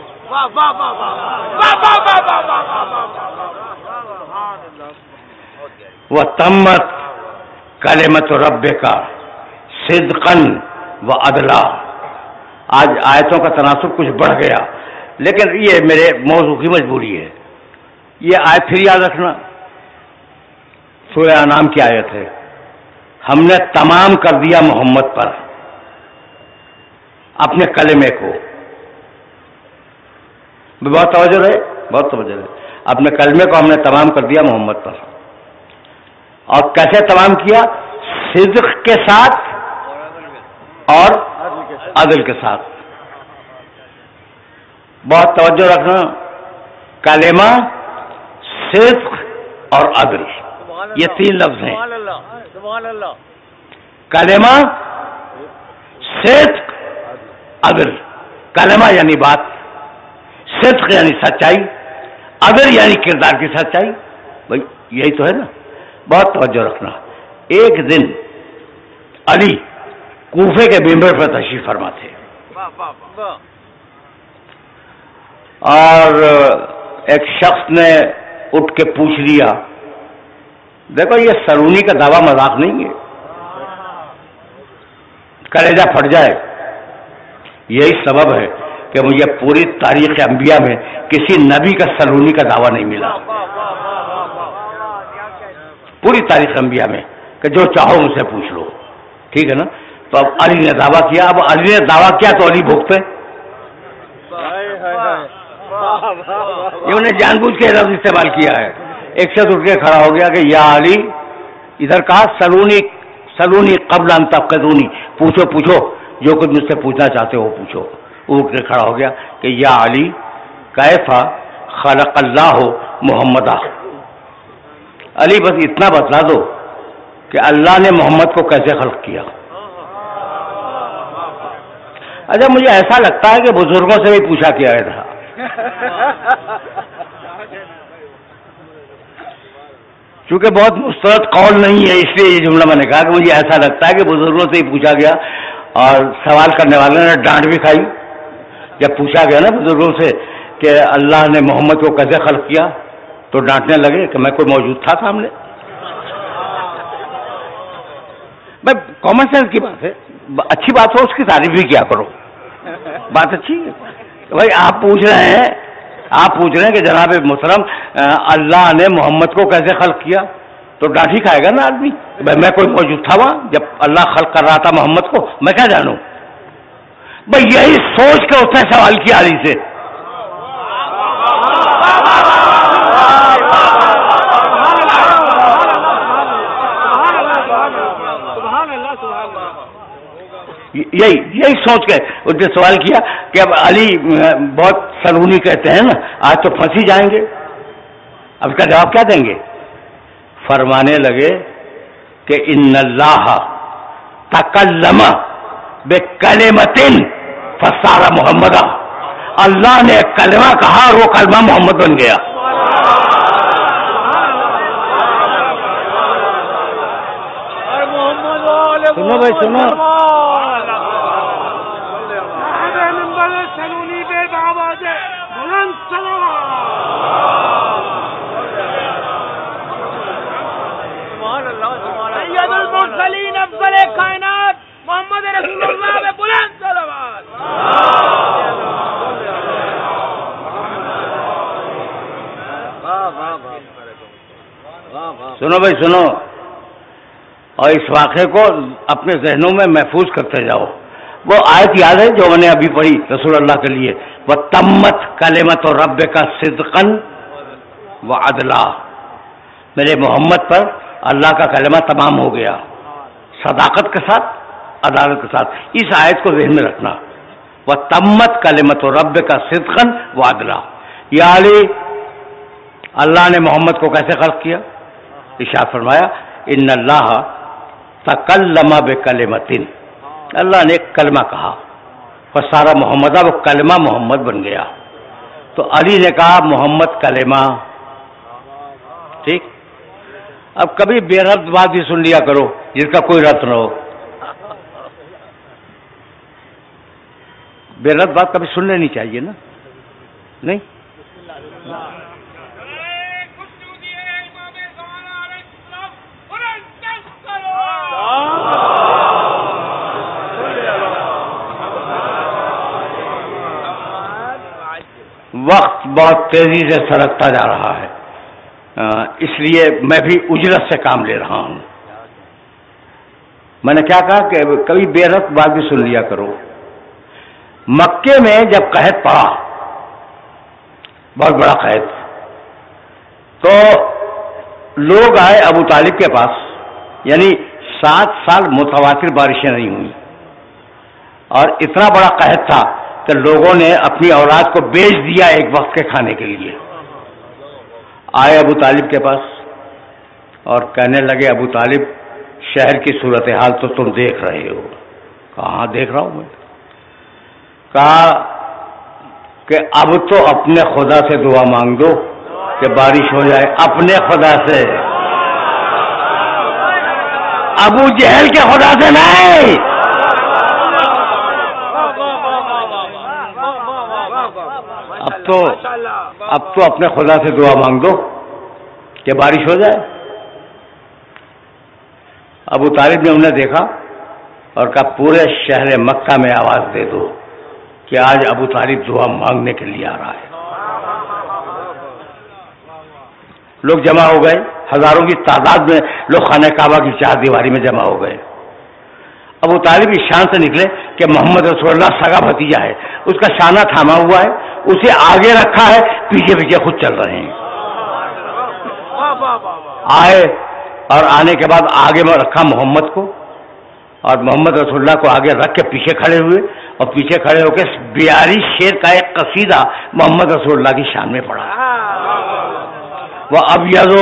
وَتَمَّتْ کلمۃ ربک صدقا وعدلا. آج آیتوں کا تناسب کچھ بڑھ گیا، لیکن یہ میرے موضوع کی مجبوری ہے. یہ آیت پھر یاد رکھنا، سورہ انعام کی آیت ہے. ہم نے تمام کر دیا محمد پر اپنے کلمے کو. بہت توجہ رہے، بہت توجہ رہے. اپنے کلمے کو ہم نے تمام کر دیا محمد پر. اور کیسے تمام کیا؟ صدق کے ساتھ اور عدل کے ساتھ. بہت توجہ رکھنا، کلمہ، صدق اور عدل، یہ تین لفظ ہیں. کلمہ، صدق، عدل. کلمہ یعنی بات، صدق یعنی سچائی، عدل یعنی کردار کی سچائی. بھائی یہی تو ہے نا. بہت توجہ رکھنا. ایک دن علی کوفے کے ممبر پر تشریف فرما تھے اور ایک شخص نے اٹھ کے پوچھ لیا. دیکھو یہ سرونی کا دعویٰ مذاق نہیں ہے، کلیجہ پھٹ جائے. یہی سبب ہے کہ مجھے پوری تاریخ انبیاء میں کسی نبی کا سرونی کا دعویٰ نہیں ملا. پوری تاریخ انبیاء میں کہ جو چاہو مجھ سے پوچھ لو. ٹھیک ہے نا. تو اب علی نے دعویٰ کیا. اب علی نے دعویٰ کیا تو علی بھوگتے. انہوں نے جان بوجھ کے لفظ استعمال کیا ہے. ایک شخص اٹھ کے کھڑا ہو گیا کہ یا علی، ادھر کہا سلونی سلونی قبل ان تفقدونی، پوچھو پوچھو جو کچھ مجھ سے پوچھنا چاہتے ہو پوچھو. اٹھ کے کھڑا ہو گیا کہ یا علی کیفا خلق اللہ محمد. علی بس اتنا بتلا دو کہ اللہ نے محمد کو کیسے خلق کیا. اچھا مجھے ایسا لگتا ہے کہ بزرگوں سے بھی پوچھا کیا تھا. چونکہ بہت مسترد قول نہیں ہے اس لیے یہ جملہ میں نے کہا کہ مجھے ایسا لگتا ہے کہ بزرگوں سے ہی پوچھا گیا. اور سوال کرنے والے نے ڈانٹ بھی کھائی جب پوچھا گیا نا بزرگوں سے کہ اللہ نے محمد کو کیسے خلق کیا. تو ڈانٹنے لگے کہ میں کوئی موجود تھا سامنے. بھائی کامن سینس کی بات ہے, اچھی بات ہو اس کی تعریف بھی کیا کرو, بات اچھی ہے. بھائی آپ پوچھ رہے ہیں آپ پوچھ رہے ہیں کہ جناب محترم اللہ نے محمد کو کیسے خلق کیا, تو ڈانٹ ہی کھائے گا نا آدمی. بھائی میں کوئی موجود تھا وہاں جب اللہ خلق کر رہا تھا محمد کو, میں کیا جانوں. بھائی یہی سوچ کے اس نے سوال کیا علی سے. یہی یہی سوچ کے اس نے سوال کیا کہ اب علی بہت سلونی کہتے ہیں نا, آج تو پھنسی جائیں گے. اب اس کا جواب کیا دیں گے؟ فرمانے لگے کہ ان اللہ تکلم بکلمۃ فصار محمدا, اللہ نے کلمہ کہا اور وہ کلمہ محمد بن گیا. سنو بھائی سنو, افضل کائنات محمد رسول اللہ میں بلند صلوات. سنو بھائی سنو, اور اس واقعے کو اپنے ذہنوں میں محفوظ کرتے جاؤ. وہ آیت یاد ہے جو میں نے ابھی پڑھی رسول اللہ کے لیے, وہ تمت کلمت و رب کا صدقن و عدلا, میرے محمد پر اللہ کا کلمہ تمام ہو گیا صداقت کے ساتھ عدالت کے ساتھ. اس آیت کو ذہن میں رکھنا, وہ تمت کلمت و رب کا صدقن و عدلا. یا علی اللہ نے محمد کو کیسے خلق کیا؟ ارشاد فرمایا ان اللہ تکلم بکلمۃ, اللہ نے ایک کلمہ کہا فصار محمد, وہ کلمہ محمد بن گیا. تو علی نے کہا محمد کلمہ. ٹھیک, اب کبھی بے ربط بات بھی سن لیا کرو جس کا کوئی ربط نہ ہو. بے ربط بات کبھی سن لینی چاہیے نا, نہیں؟ وقت بہت تیزی سے سرکتا جا رہا ہے, اس لیے میں بھی اجرت سے کام لے رہا ہوں. میں نے کیا کہا کہ کبھی بے ربط بات بھی سن لیا کرو. مکے میں جب قحط پڑا, بہت بڑا قحط, تو لوگ آئے ابو طالب کے پاس, یعنی سات سال متواتر بارشیں نہیں ہوئی, اور اتنا بڑا قحط تھا کہ لوگوں نے اپنی اولاد کو بیچ دیا ایک وقت کے کھانے کے لیے. آئے ابو طالب کے پاس اور کہنے لگے ابو طالب شہر کی صورتحال تو تم دیکھ رہے ہو. کہاں دیکھ رہا ہوں میں؟ کہا کہ اب تو اپنے خدا سے دعا مانگ دو کہ بارش ہو جائے. اپنے خدا سے, ابو جہل کے خدا سے نہیں. اب تو اب تو اپنے خدا سے دعا مانگ دو کہ بارش ہو جائے. ابو طالب نے انہیں دیکھا اور کہا پورے شہر مکہ میں آواز دے دو کہ آج ابو طالب دعا مانگنے کے لیے آ رہا ہے. لوگ جمع ہو گئے, ہزاروں کی تعداد میں لوگ خانہ کعبہ کی چار دیواری میں جمع ہو گئے. ابو طالب اس شان سے نکلے کہ محمد رسول اللہ سگا بھتیجا ہے, اس کا شانہ تھاما ہوا ہے, اسے آگے رکھا ہے, پیچھے پیچھے خود چل رہے ہیں. آئے اور آنے کے بعد آگے میں رکھا محمد کو, اور محمد رسول اللہ کو آگے رکھ کے پیچھے کھڑے ہوئے, اور پیچھے کھڑے ہو کے بیالیس شعر کا ایک قصیدہ محمد رسول اللہ کی شان میں پڑھا. وہ اب یزو,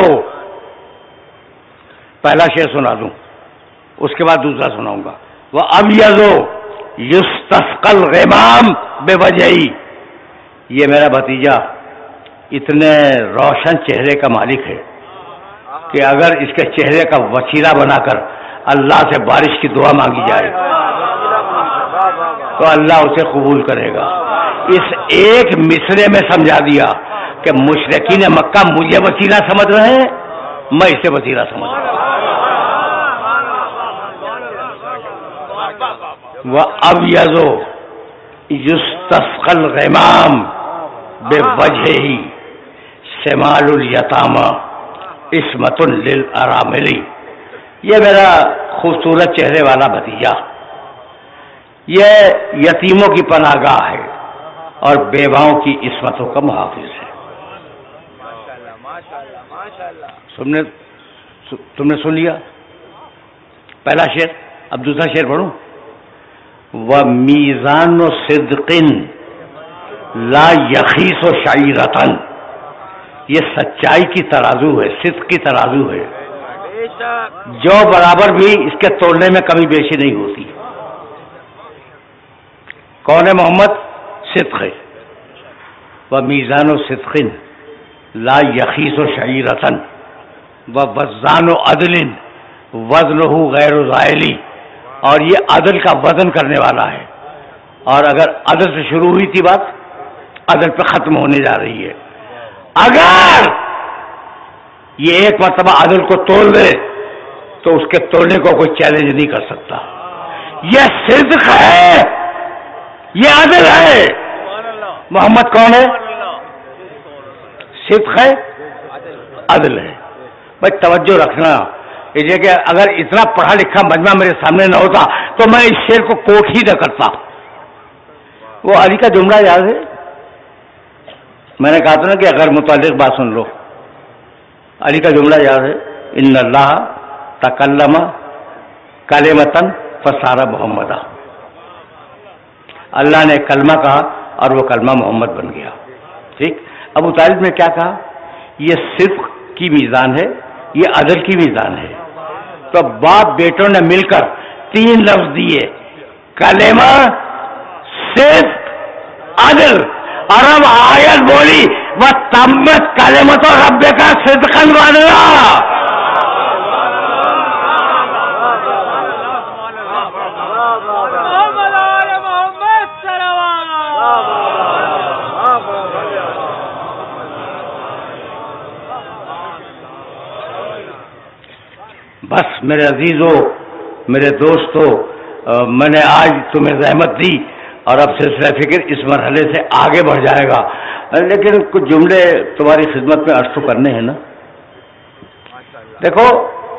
پہلا شعر سنا دوں, اس کے بعد دوسرا سناؤں گا. وہ اب یزو یستسقل غمام بے وجہی, یہ میرا بھتیجا اتنے روشن چہرے کا مالک ہے کہ اگر اس کے چہرے کا وسیلہ بنا کر اللہ سے بارش کی دعا مانگی جائے تو اللہ اسے قبول کرے گا. اس ایک مصرے میں سمجھا دیا کہ مشرکین مکہ مجھے وسیلہ سمجھ رہے ہیں، میں اسے وسیلہ سمجھ رہا ہوں۔ وَأَبْيَضُ يُسْتَسْقَى الْغَمَامُ بِوَجْهِهِ شِمَالُ الْيَتَامَى عِصْمَةٌ لِلْأَرَامِلِ۔ یہ میرا خوبصورت چہرے والا بھتیجا یہ یتیموں کی پناہ گاہ ہے اور بیواؤں کی عصمتوں کا محافظ ہے۔ تم نے تم نے سن لیا پہلا شعر، اب دوسرا شعر پڑھوں۔ وَمِيزَانُ صِدْقٍ لَا يَخِيسُ شَعِيرَةً، یہ سچائی کی ترازو ہے، صدق کی ترازو ہے جو برابر بھی اس کے تولنے میں کمی بیشی نہیں ہوتی۔ کون ہے محمد؟ صدق ہے۔ وَمِيزَانُ صِدْقٍ لَا يَخِيسُ شَعِيرَةً وَوَزَّانُ عَدْلٍ وَزْنُهُ غَيْرُ زَائِلِ، اور یہ عدل کا وزن کرنے والا ہے، اور اگر عدل سے شروع ہوئی تھی بات، عدل پہ ختم ہونے جا رہی ہے۔ اگر یہ ایک مرتبہ عدل کو تول دے تو اس کے تولنے کو کوئی چیلنج نہیں کر سکتا۔ یہ صدق ہے، یہ عدل ہے۔ محمد کون ہے؟ صدق ہے، عدل ہے۔ بھائی توجہ رکھنا، یہ کہ اگر اتنا پڑھا لکھا مجمع میرے سامنے نہ ہوتا تو میں اس شعر کو کوٹ ہی نہ کرتا۔ وہ علی کا جملہ یاد ہے؟ میں نے کہا تھا نا کہ اگر متعلق بات سن لو، علی کا جملہ یاد ہے؟ ان اللہ تکلم کلمۃ فصار محمدا، اللہ نے کلمہ کہا اور وہ کلمہ محمد بن گیا۔ ٹھیک، ابو طالب نے کیا کہا؟ یہ صدق کی میزان ہے، یہ عدل کی میزان ہے۔ تو باپ بیٹوں نے مل کر تین لفظ دیے، کلمہ، صدق، عدل، اور اب آیت بولی وَتَمَّتْ کَلِمَتُ رَبِّکَ صِدْقًا وَعَدْلًا۔ بس میرے عزیزوں، میرے دوستوں، میں نے آج تمہیں زحمت دی اور اب سلسلہ فکر اس مرحلے سے آگے بڑھ جائے گا، لیکن کچھ جملے تمہاری خدمت میں عرض تو کرنے ہیں نا۔ دیکھو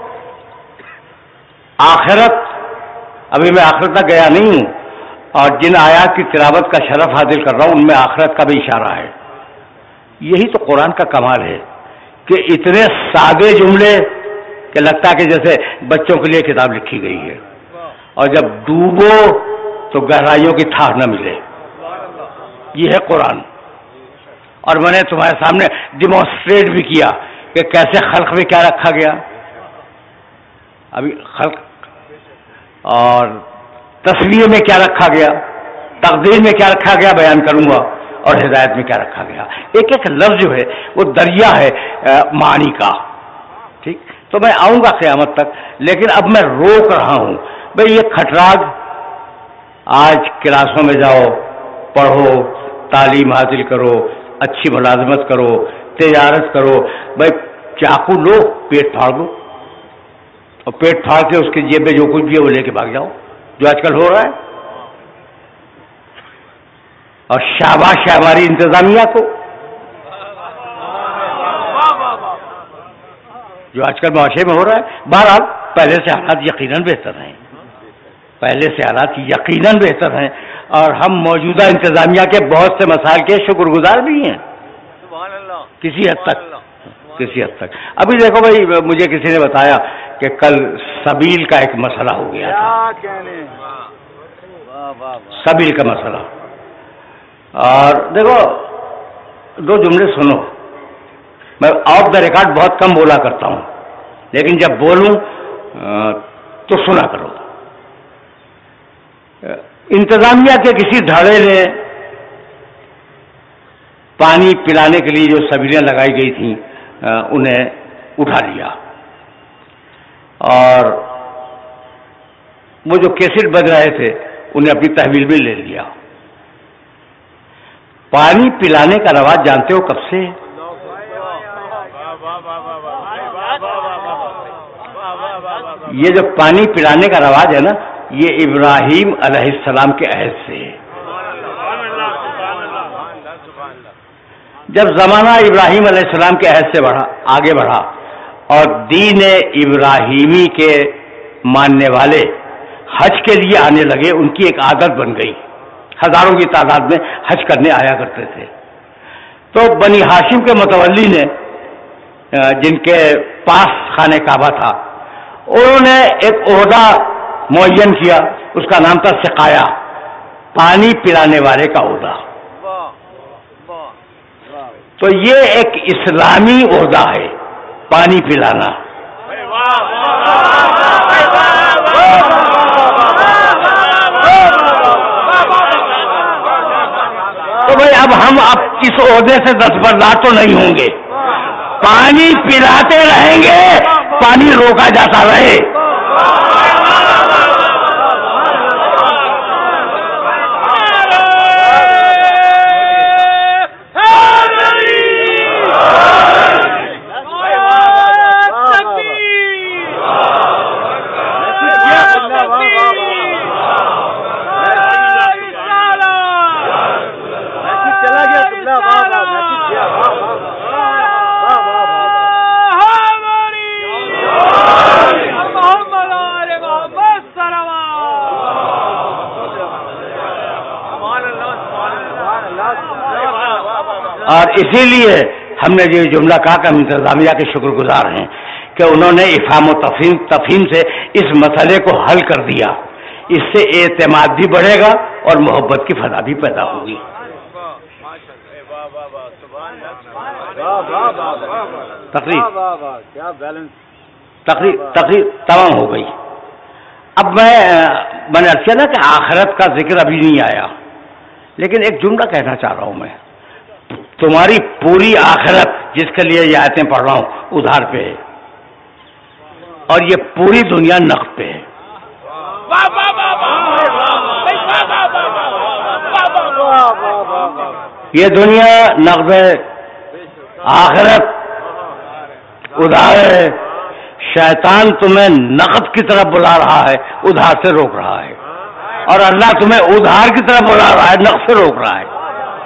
آخرت، ابھی میں آخرت تک گیا نہیں ہوں، اور جن آیات کی تلاوت کا شرف حاصل کر رہا ہوں ان میں آخرت کا بھی اشارہ ہے۔ یہی تو قرآن کا کمال ہے کہ اتنے سادے جملے کہ لگتا ہے کہ جیسے بچوں کے لیے کتاب لکھی گئی ہے، اور جب ڈوبو تو گہرائیوں کی تھا نہ ملے۔ یہ ہے قرآن، اور میں نے تمہارے سامنے ڈیمانسٹریٹ بھی کیا کہ کیسے خلق میں کیا رکھا گیا، ابھی خلق اور تصویر میں کیا رکھا گیا، تقدیر میں کیا رکھا گیا بیان کروں گا، اور ہدایت میں کیا رکھا گیا۔ ایک ایک لفظ جو ہے وہ دریا ہے معانی کا۔ ٹھیک، تو میں آؤں گا قیامت تک، لیکن اب میں روک رہا ہوں۔ بھئی یہ کھٹراگ، آج کلاسوں میں جاؤ، پڑھو، تعلیم حاصل کرو، اچھی ملازمت کرو، تجارت کرو، بھائی چاقو لو، پیٹ پھاڑ دو، اور پیٹ پھاڑ کے اس کی جیب میں جو کچھ بھی ہے وہ لے کے بھاگ جاؤ، جو آج کل ہو رہا ہے۔ اور شاباش ہے ہماری انتظامیہ کو جو آج کل معاشرے میں ہو رہا ہے۔ بہرحال پہلے سے حالات یقیناً بہتر ہیں، پہلے سے حالات یقیناً بہتر ہیں، اور ہم موجودہ انتظامیہ کے بہت سے مسائل کے شکر گزار بھی ہیں کسی حد تک کسی حد تک ابھی دیکھو بھائی، مجھے کسی نے بتایا کہ کل سبیل کا ایک مسئلہ ہو گیا تھا، سبیل کا مسئلہ۔ اور دیکھو دو جملے سنو، میں آف دا ریکارڈ بہت کم بولا کرتا ہوں، لیکن جب بولوں تو سنا کرو۔ انتظامیہ کے کسی دھڑے نے پانی پلانے کے لیے جو سبیلیں لگائی گئی تھیں انہیں اٹھا لیا، اور وہ جو کیسٹ بج رہے تھے انہیں اپنی تحویل میں لے لیا۔ پانی پلانے کا رواج جانتے ہو کب سے؟ یہ جو پانی پلانے کا رواج ہے نا، یہ ابراہیم علیہ السلام کے عہد سے ہے۔ جب زمانہ ابراہیم علیہ السلام کے عہد سے بڑھا آگے بڑھا اور دین ابراہیمی کے ماننے والے حج کے لیے آنے لگے، ان کی ایک عادت بن گئی، ہزاروں کی تعداد میں حج کرنے آیا کرتے تھے۔ تو بنی ہاشم کے متولی نے، جن کے پاس خانہ کعبہ تھا، انہوں نے ایک عہدہ معین کیا، اس کا نام تھا سقایا، پانی پلانے والے کا عہدہ۔ تو یہ ایک اسلامی عہدہ ہے، پانی پلانا۔ تو بھائی اب ہم اب اس عہدے سے دستبردار تو نہیں ہوں گے، پانی پلاتے رہیں گے، پانی روکا جاتا رہے۔ اور اسی لیے ہم نے جو جملہ کہا کہ ہم انتظامیہ کے شکر گزار ہیں کہ انہوں نے افہام و تفہیم تفہیم سے اس مسئلے کو حل کر دیا۔ اس سے اعتماد بھی بڑھے گا اور محبت کی فضا بھی پیدا ہوگی۔ تقریر تقریر تقریر تمام ہو گئی۔ اب میں میں نے کیا نا کہ آخرت کا ذکر ابھی نہیں آیا، لیکن ایک جملہ کہنا چاہ رہا ہوں میں، تمہاری پوری آخرت جس کے لیے یہ آیتیں پڑھ رہا ہوں ادھار پہ ہے، اور یہ پوری دنیا نقد پہ ہے۔ یہ دنیا نقد ہے، آخرت ادھار ہے۔ شیطان تمہیں نقد کی طرف بلا رہا ہے، ادھار سے روک رہا ہے، اور اللہ تمہیں ادھار کی طرف بلا رہا ہے، نقد سے روک رہا ہے۔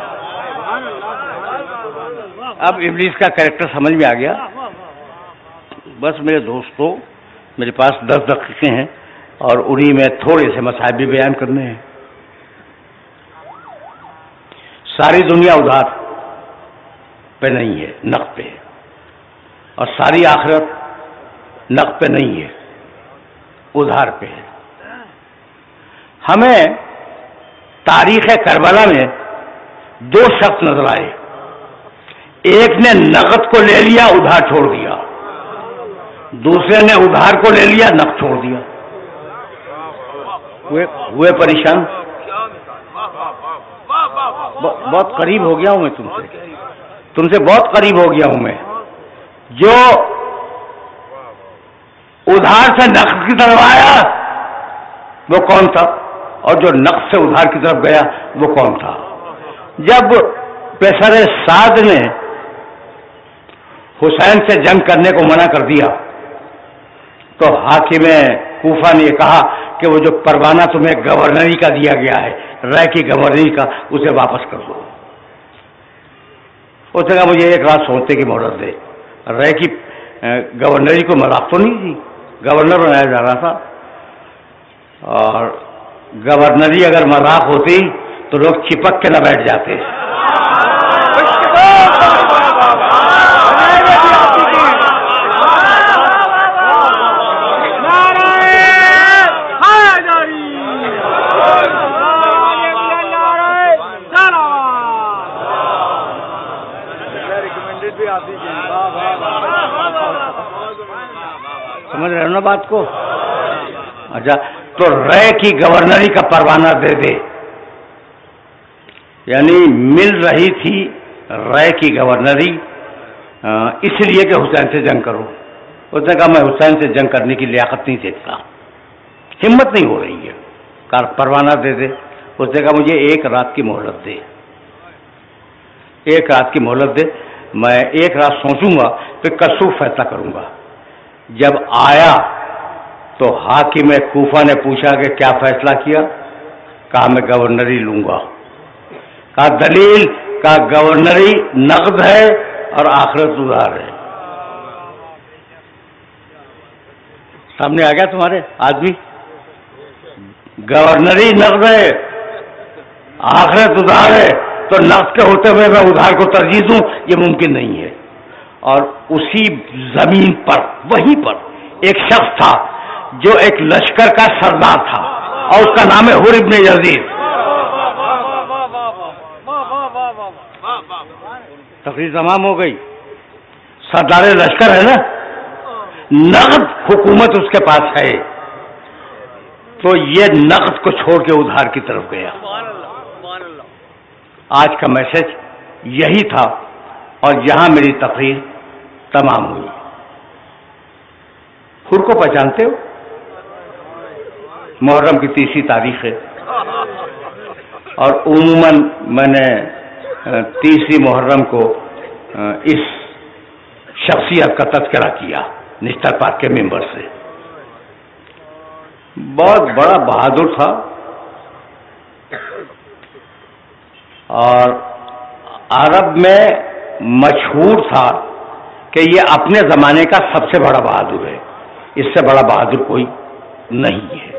اب ابلیس کا کریکٹر سمجھ میں آ گیا۔ بس میرے دوستو، میرے پاس دس دقیقے ہیں اور انہی میں تھوڑے سے مسائل بھی بیان کرنے ہیں۔ ساری دنیا ادھار پہ نہیں ہے، نقد پہ ہے، اور ساری آخرت نقد پہ نہیں ہے، ادھار پہ ہے۔ ہمیں تاریخ کربلا میں دو شخص نظر آئے، ایک نے نقد کو لے لیا، ادھار چھوڑ دیا، دوسرے نے ادھار کو لے لیا، نقد چھوڑ دیا، ہوئے ہوئے پریشان۔ بہت قریب ہو گیا ہوں میں تم سے تم سے بہت قریب ہو گیا ہوں میں۔ جو ادھار سے نقد کی طرف آیا وہ کون تھا، اور جو نقد سے ادھار کی طرف گیا وہ کون تھا؟ جب پیسر سعد نے حسین سے جنگ کرنے کو منع کر دیا تو حاکم کوفہ نے یہ کہا کہ وہ جو پروانہ تمہیں گورنری کا دیا گیا ہے، رائے کی گورنری کا، اسے واپس کر دو۔ اس نے کہا مجھے ایک رات سوچنے کی مہلت دے، رائے کی گورنری کو مذاق تو نہیں تھی، گورنر بنایا جا رہا تھا، اور گورنری اگر مذاق ہوتی تو لوگ چپک کے نہ بیٹھ جاتے۔ سمجھ رہے ہو نا بات کو؟ اچھا، تو رائے کی گورنری کا پروانہ دے دے، یعنی مل رہی تھی رائے کی گورنری اس لیے کہ حسین سے جنگ کرو۔ اس نے کہا میں حسین سے جنگ کرنے کی لیاقت نہیں دیکھتا، ہمت نہیں ہو رہی ہے، کہا پروانہ دے دے۔ اس نے کہا مجھے ایک رات کی مہلت دے۔ ایک رات کی مہلت دے، میں ایک رات سوچوں گا پھر کسو فیصلہ کروں گا۔ جب آیا تو حاکم کوفہ نے پوچھا کہ کیا فیصلہ کیا؟ کہا میں گورنری لوں گا۔ کہا دلیل؟ کہا گورنری نقد ہے اور آخرت ادھار ہے۔ سامنے آ گیا تمہارے آدمی، گورنری نقد ہے آخرت ادھار ہے، تو نقد کے ہوتے ہوئے میں ادھار کو ترجیح دوں؟ یہ ممکن نہیں ہے۔ اور اسی زمین پر وہیں پر ایک شخص تھا جو ایک لشکر کا سردار تھا اور اس کا نام ہے حر ابن یزید۔ تقریر تمام ہو گئی، سردار لشکر ہے نا، نقد حکومت اس کے پاس ہے، تو یہ نقد کو چھوڑ کے ادھار کی طرف گیا۔ آج کا میسج یہی تھا اور یہاں میری تقریر تمام ہوئی۔ حر کو پہچانتے ہو؟ محرم کی تیسری تاریخ ہے اور عموماً میں نے تیسری محرم کو اس شخصیت کا تذکرہ کیا نشتر پاک کے ممبر سے۔ بہت بڑا بہادر تھا اور عرب میں مشہور تھا کہ یہ اپنے زمانے کا سب سے بڑا بہادر ہے، اس سے بڑا بہادر کوئی نہیں ہے۔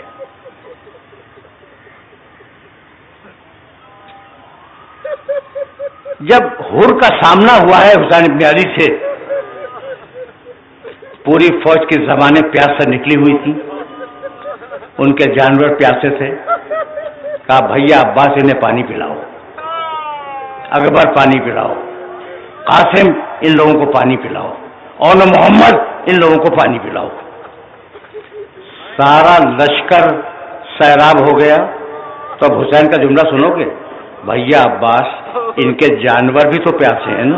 جب حر کا سامنا ہوا ہے حسین ابن علی سے، پوری فوج کی زبانیں پیاس سے نکلی ہوئی تھی، ان کے جانور پیاسے تھے۔ کہا بھیا عباس انہیں پانی پلاؤ، اکبر پانی پلاؤ، قاسم ان لوگوں کو پانی پلاؤ، اور محمد ان لوگوں کو پانی پلاؤ۔ سارا لشکر سیراب ہو گیا تو اب حسین کا جملہ سنو گے؟ بھیا عباس ان کے جانور بھی تو پیاسے ہیں نا۔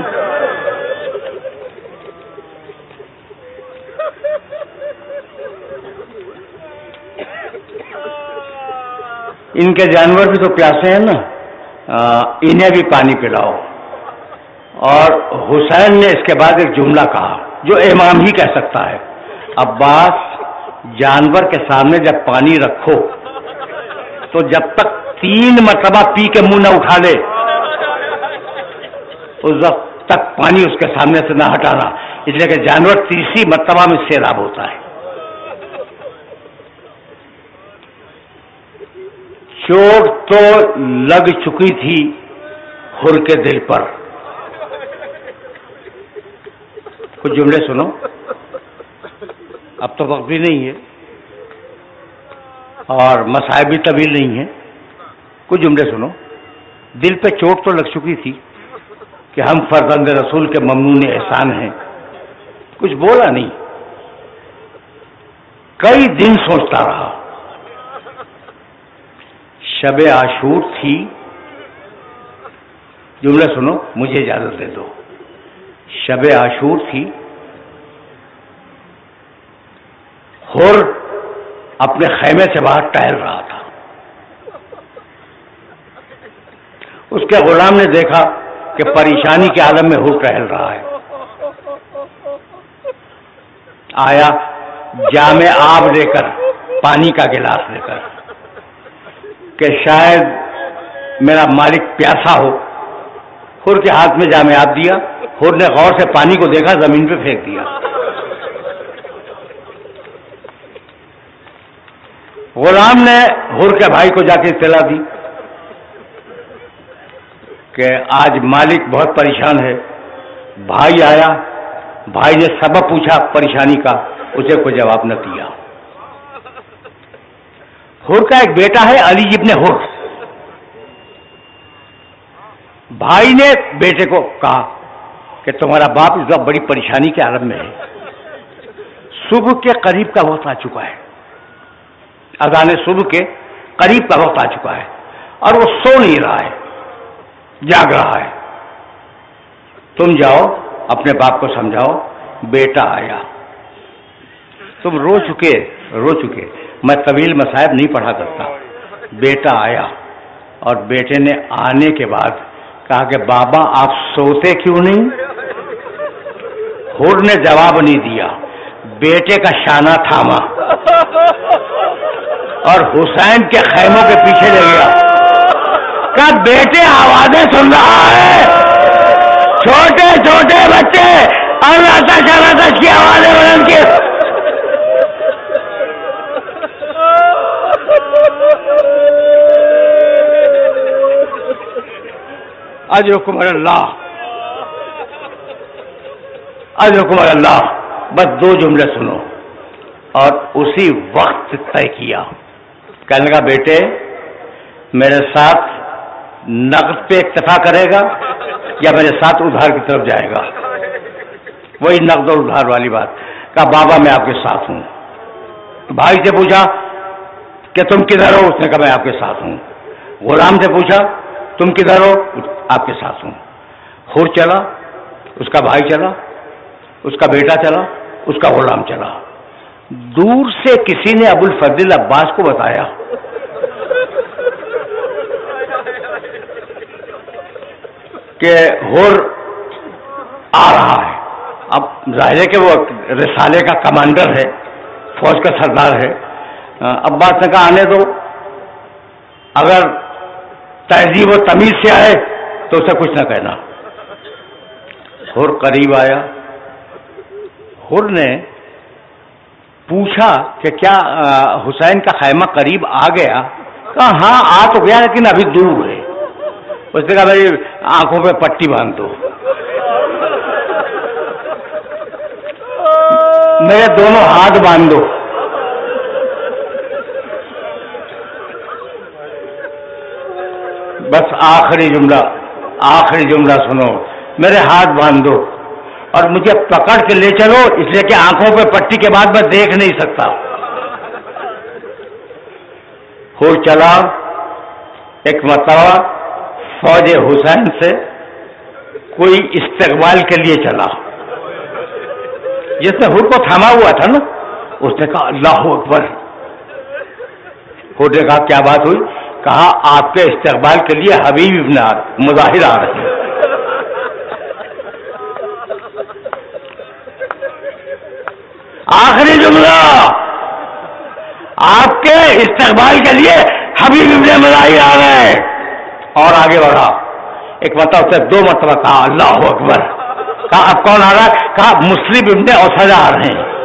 ان کے جانور بھی تو پیاسے ہیں نا، انہیں بھی پانی پلاؤ۔ اور حسین نے اس کے بعد ایک جملہ کہا جو امام ہی کہہ سکتا ہے، عباس جانور کے سامنے جب پانی رکھو تو جب تک تین مرتبہ پی کے منہ نہ اٹھا لے اس وقت تک پانی اس کے سامنے سے نہ ہٹانا، اس لیے کہ جانور تیسری مرتبہ میں سیراب ہوتا ہے۔ چوٹ تو لگ چکی تھی حر کے دل پر۔ کچھ جملے سنو، اب تو وقت بھی نہیں ہے اور مسائل بھی طویل نہیں ہے، کچھ جملے سنو۔ دل پہ چوٹ تو لگ چکی تھی کہ ہم فرزند رسول کے ممنون احسان ہیں، کچھ بولا نہیں، کئی دن سوچتا رہا۔ شب عاشور تھی، جملے سنو، مجھے اجازت دے دو۔ شب عاشور تھی، حر اپنے خیمے سے باہر ٹہل رہا تھا۔ اس کے غلام نے دیکھا کہ پریشانی کے عالم میں حر ٹہل رہا ہے، آیا جام آب لے کر، پانی کا گلاس لے کر کہ شاید میرا مالک پیاسا ہو۔ حر کے ہاتھ میں جام آب دیا، حر نے غور سے پانی کو دیکھا، زمین پہ پھینک دیا۔ غلام نے حر کے بھائی کو جا کے اطلاع دی کہ آج مالک بہت پریشان ہے۔ بھائی آیا، بھائی نے سبب پوچھا پریشانی کا، اسے کوئی جواب نہ دیا۔ حر کا ایک بیٹا ہے علی ابن حر، بھائی نے بیٹے کو کہا کہ تمہارا باپ اس وقت بڑی پریشانی کے عالم میں ہے، صبح کے قریب کا وقت آ چکا ہے، اذان صبح کے قریب کا وقت آ چکا ہے اور وہ سو نہیں رہا ہے، جاگ رہا ہے، تم جاؤ اپنے باپ کو سمجھاؤ۔ بیٹا آیا، تم رو چکے رو چکے میں طویل مصائب نہیں پڑھا کرتا۔ بیٹا آیا اور بیٹے نے آنے کے بعد کہا کہ بابا آپ سوتے کیوں نہیں؟ حور نے جواب نہیں دیا، بیٹے کا شانہ تھاما اور حسین کے خیموں کے پیچھے لے گیا. کہا بیٹے آوازیں سن رہا ہے، چھوٹے چھوٹے بچے اللہ تعالیٰ کی آوازیں بلند کی. اجرکم اللہ، اجرکم اللہ. بس دو جملے سنو. اور اسی وقت طے کیا، کہنے کا بیٹے میرے ساتھ نقد پہ اکتفا کرے گا یا میرے ساتھ ادھار کی طرف جائے گا؟ وہی نقد اور ادھار والی بات. کہا بابا میں آپ کے ساتھ ہوں. بھائی سے پوچھا کہ تم کدھر ہو؟ اس نے کہا میں آپ کے ساتھ ہوں. غلام سے پوچھا تم کدھر ہو؟ آپ کے ساتھ ہوں. خور چلا، اس کا بھائی چلا، اس کا بیٹا چلا، اس کا غلام چلا. دور سے کسی نے ابو الفضل عباس کو بتایا کہ ہور آ رہا ہے. اب ظاہر ہے کہ وہ رسالے کا کمانڈر ہے، فوج کا سردار ہے. عباس نے کہا آنے دو، اگر تہذیب و تمیز سے آئے تو اسے کچھ نہ کہنا. ہور قریب آیا. ہور نے پوچھا کہ کیا حسین کا خیمہ قریب آ گیا؟ کہا ہاں آ تو گیا لیکن ابھی دور ہے. اس نے کہا میری آنکھوں پہ پٹی باندھ دو، میرے دونوں ہاتھ باندھ دو. بس آخری جملہ، آخری جملہ سنو، میرے ہاتھ باندھ دو اور مجھے پکڑ کے لے چلو، اس لیے کہ آنکھوں پہ پٹی کے بعد میں دیکھ نہیں سکتا. ہو چلا. ایک مرتبہ فوج حسین سے کوئی استقبال کے لیے چلا، جس نے ہر کو تھاما ہوا تھا نا، اس نے کہا اللہ اکبر. ہر نے کہا کیا بات ہوئی؟ کہا آپ کے استقبال کے لیے حبیب ابن مظاہر آ رہے ہیں. آخری جملہ، آپ کے استقبال کے لیے حبیب ابن مظاہر آ رہے ہیں. اور آگے بڑھا. ایک مرتبہ اسے دو مرتبہ کہا اللہ اکبر. کہا اب کون آ رہا ہے؟ کہا مسلم ابن اوسجا آ رہے ہیں.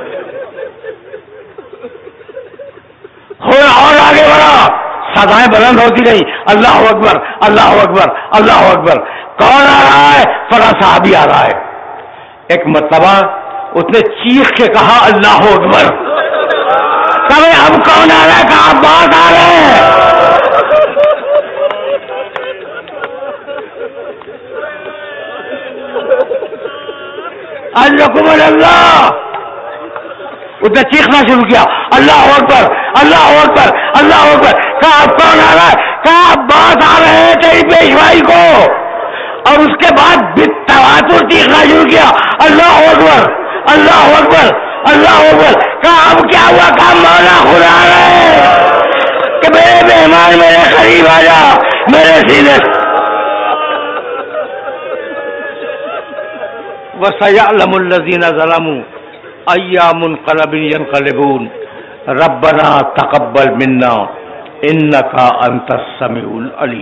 اور آگے بڑھا. سدائیں بلند ہوتی رہی، اللہ اکبر اللہ اکبر اللہ اکبر. کون آ رہا ہے؟ فلاں صحابی آ رہا ہے. ایک مرتبہ اس نے چیخ کے کہا اللہ اکبر. کبھی اب کون آ رہا ہے؟ کہا عباس آ رہے ہیں. اجرکم اللہ. اس نے چیخنا شروع کیا اللہ اکبر اللہ اکبر اللہ اکبر. کہا اب کون آ رہا ہے؟ کہا عباس آ رہے ہیں تیری پیشوائی کو. اور اس کے بعد بالتواتر چیخنا شروع کیا اللہ اکبر اللہ اکبر اللہ اکبر. کہا اب کیا ہوا؟ کہا مولا خدا رہے کہ میرے مہمان میرے قریب آ جا، میرے سینے. وَسَيَعْلَمُ الَّذِينَ ظَلَمُوا أَيَّ مُنقَلَبٍ يَنقَلِبُونَ رَبَّنَا تَقَبَّلْ مِنَّا إِنَّكَ أَنْتَ السَّمِيعُ الْعَلِيمُ.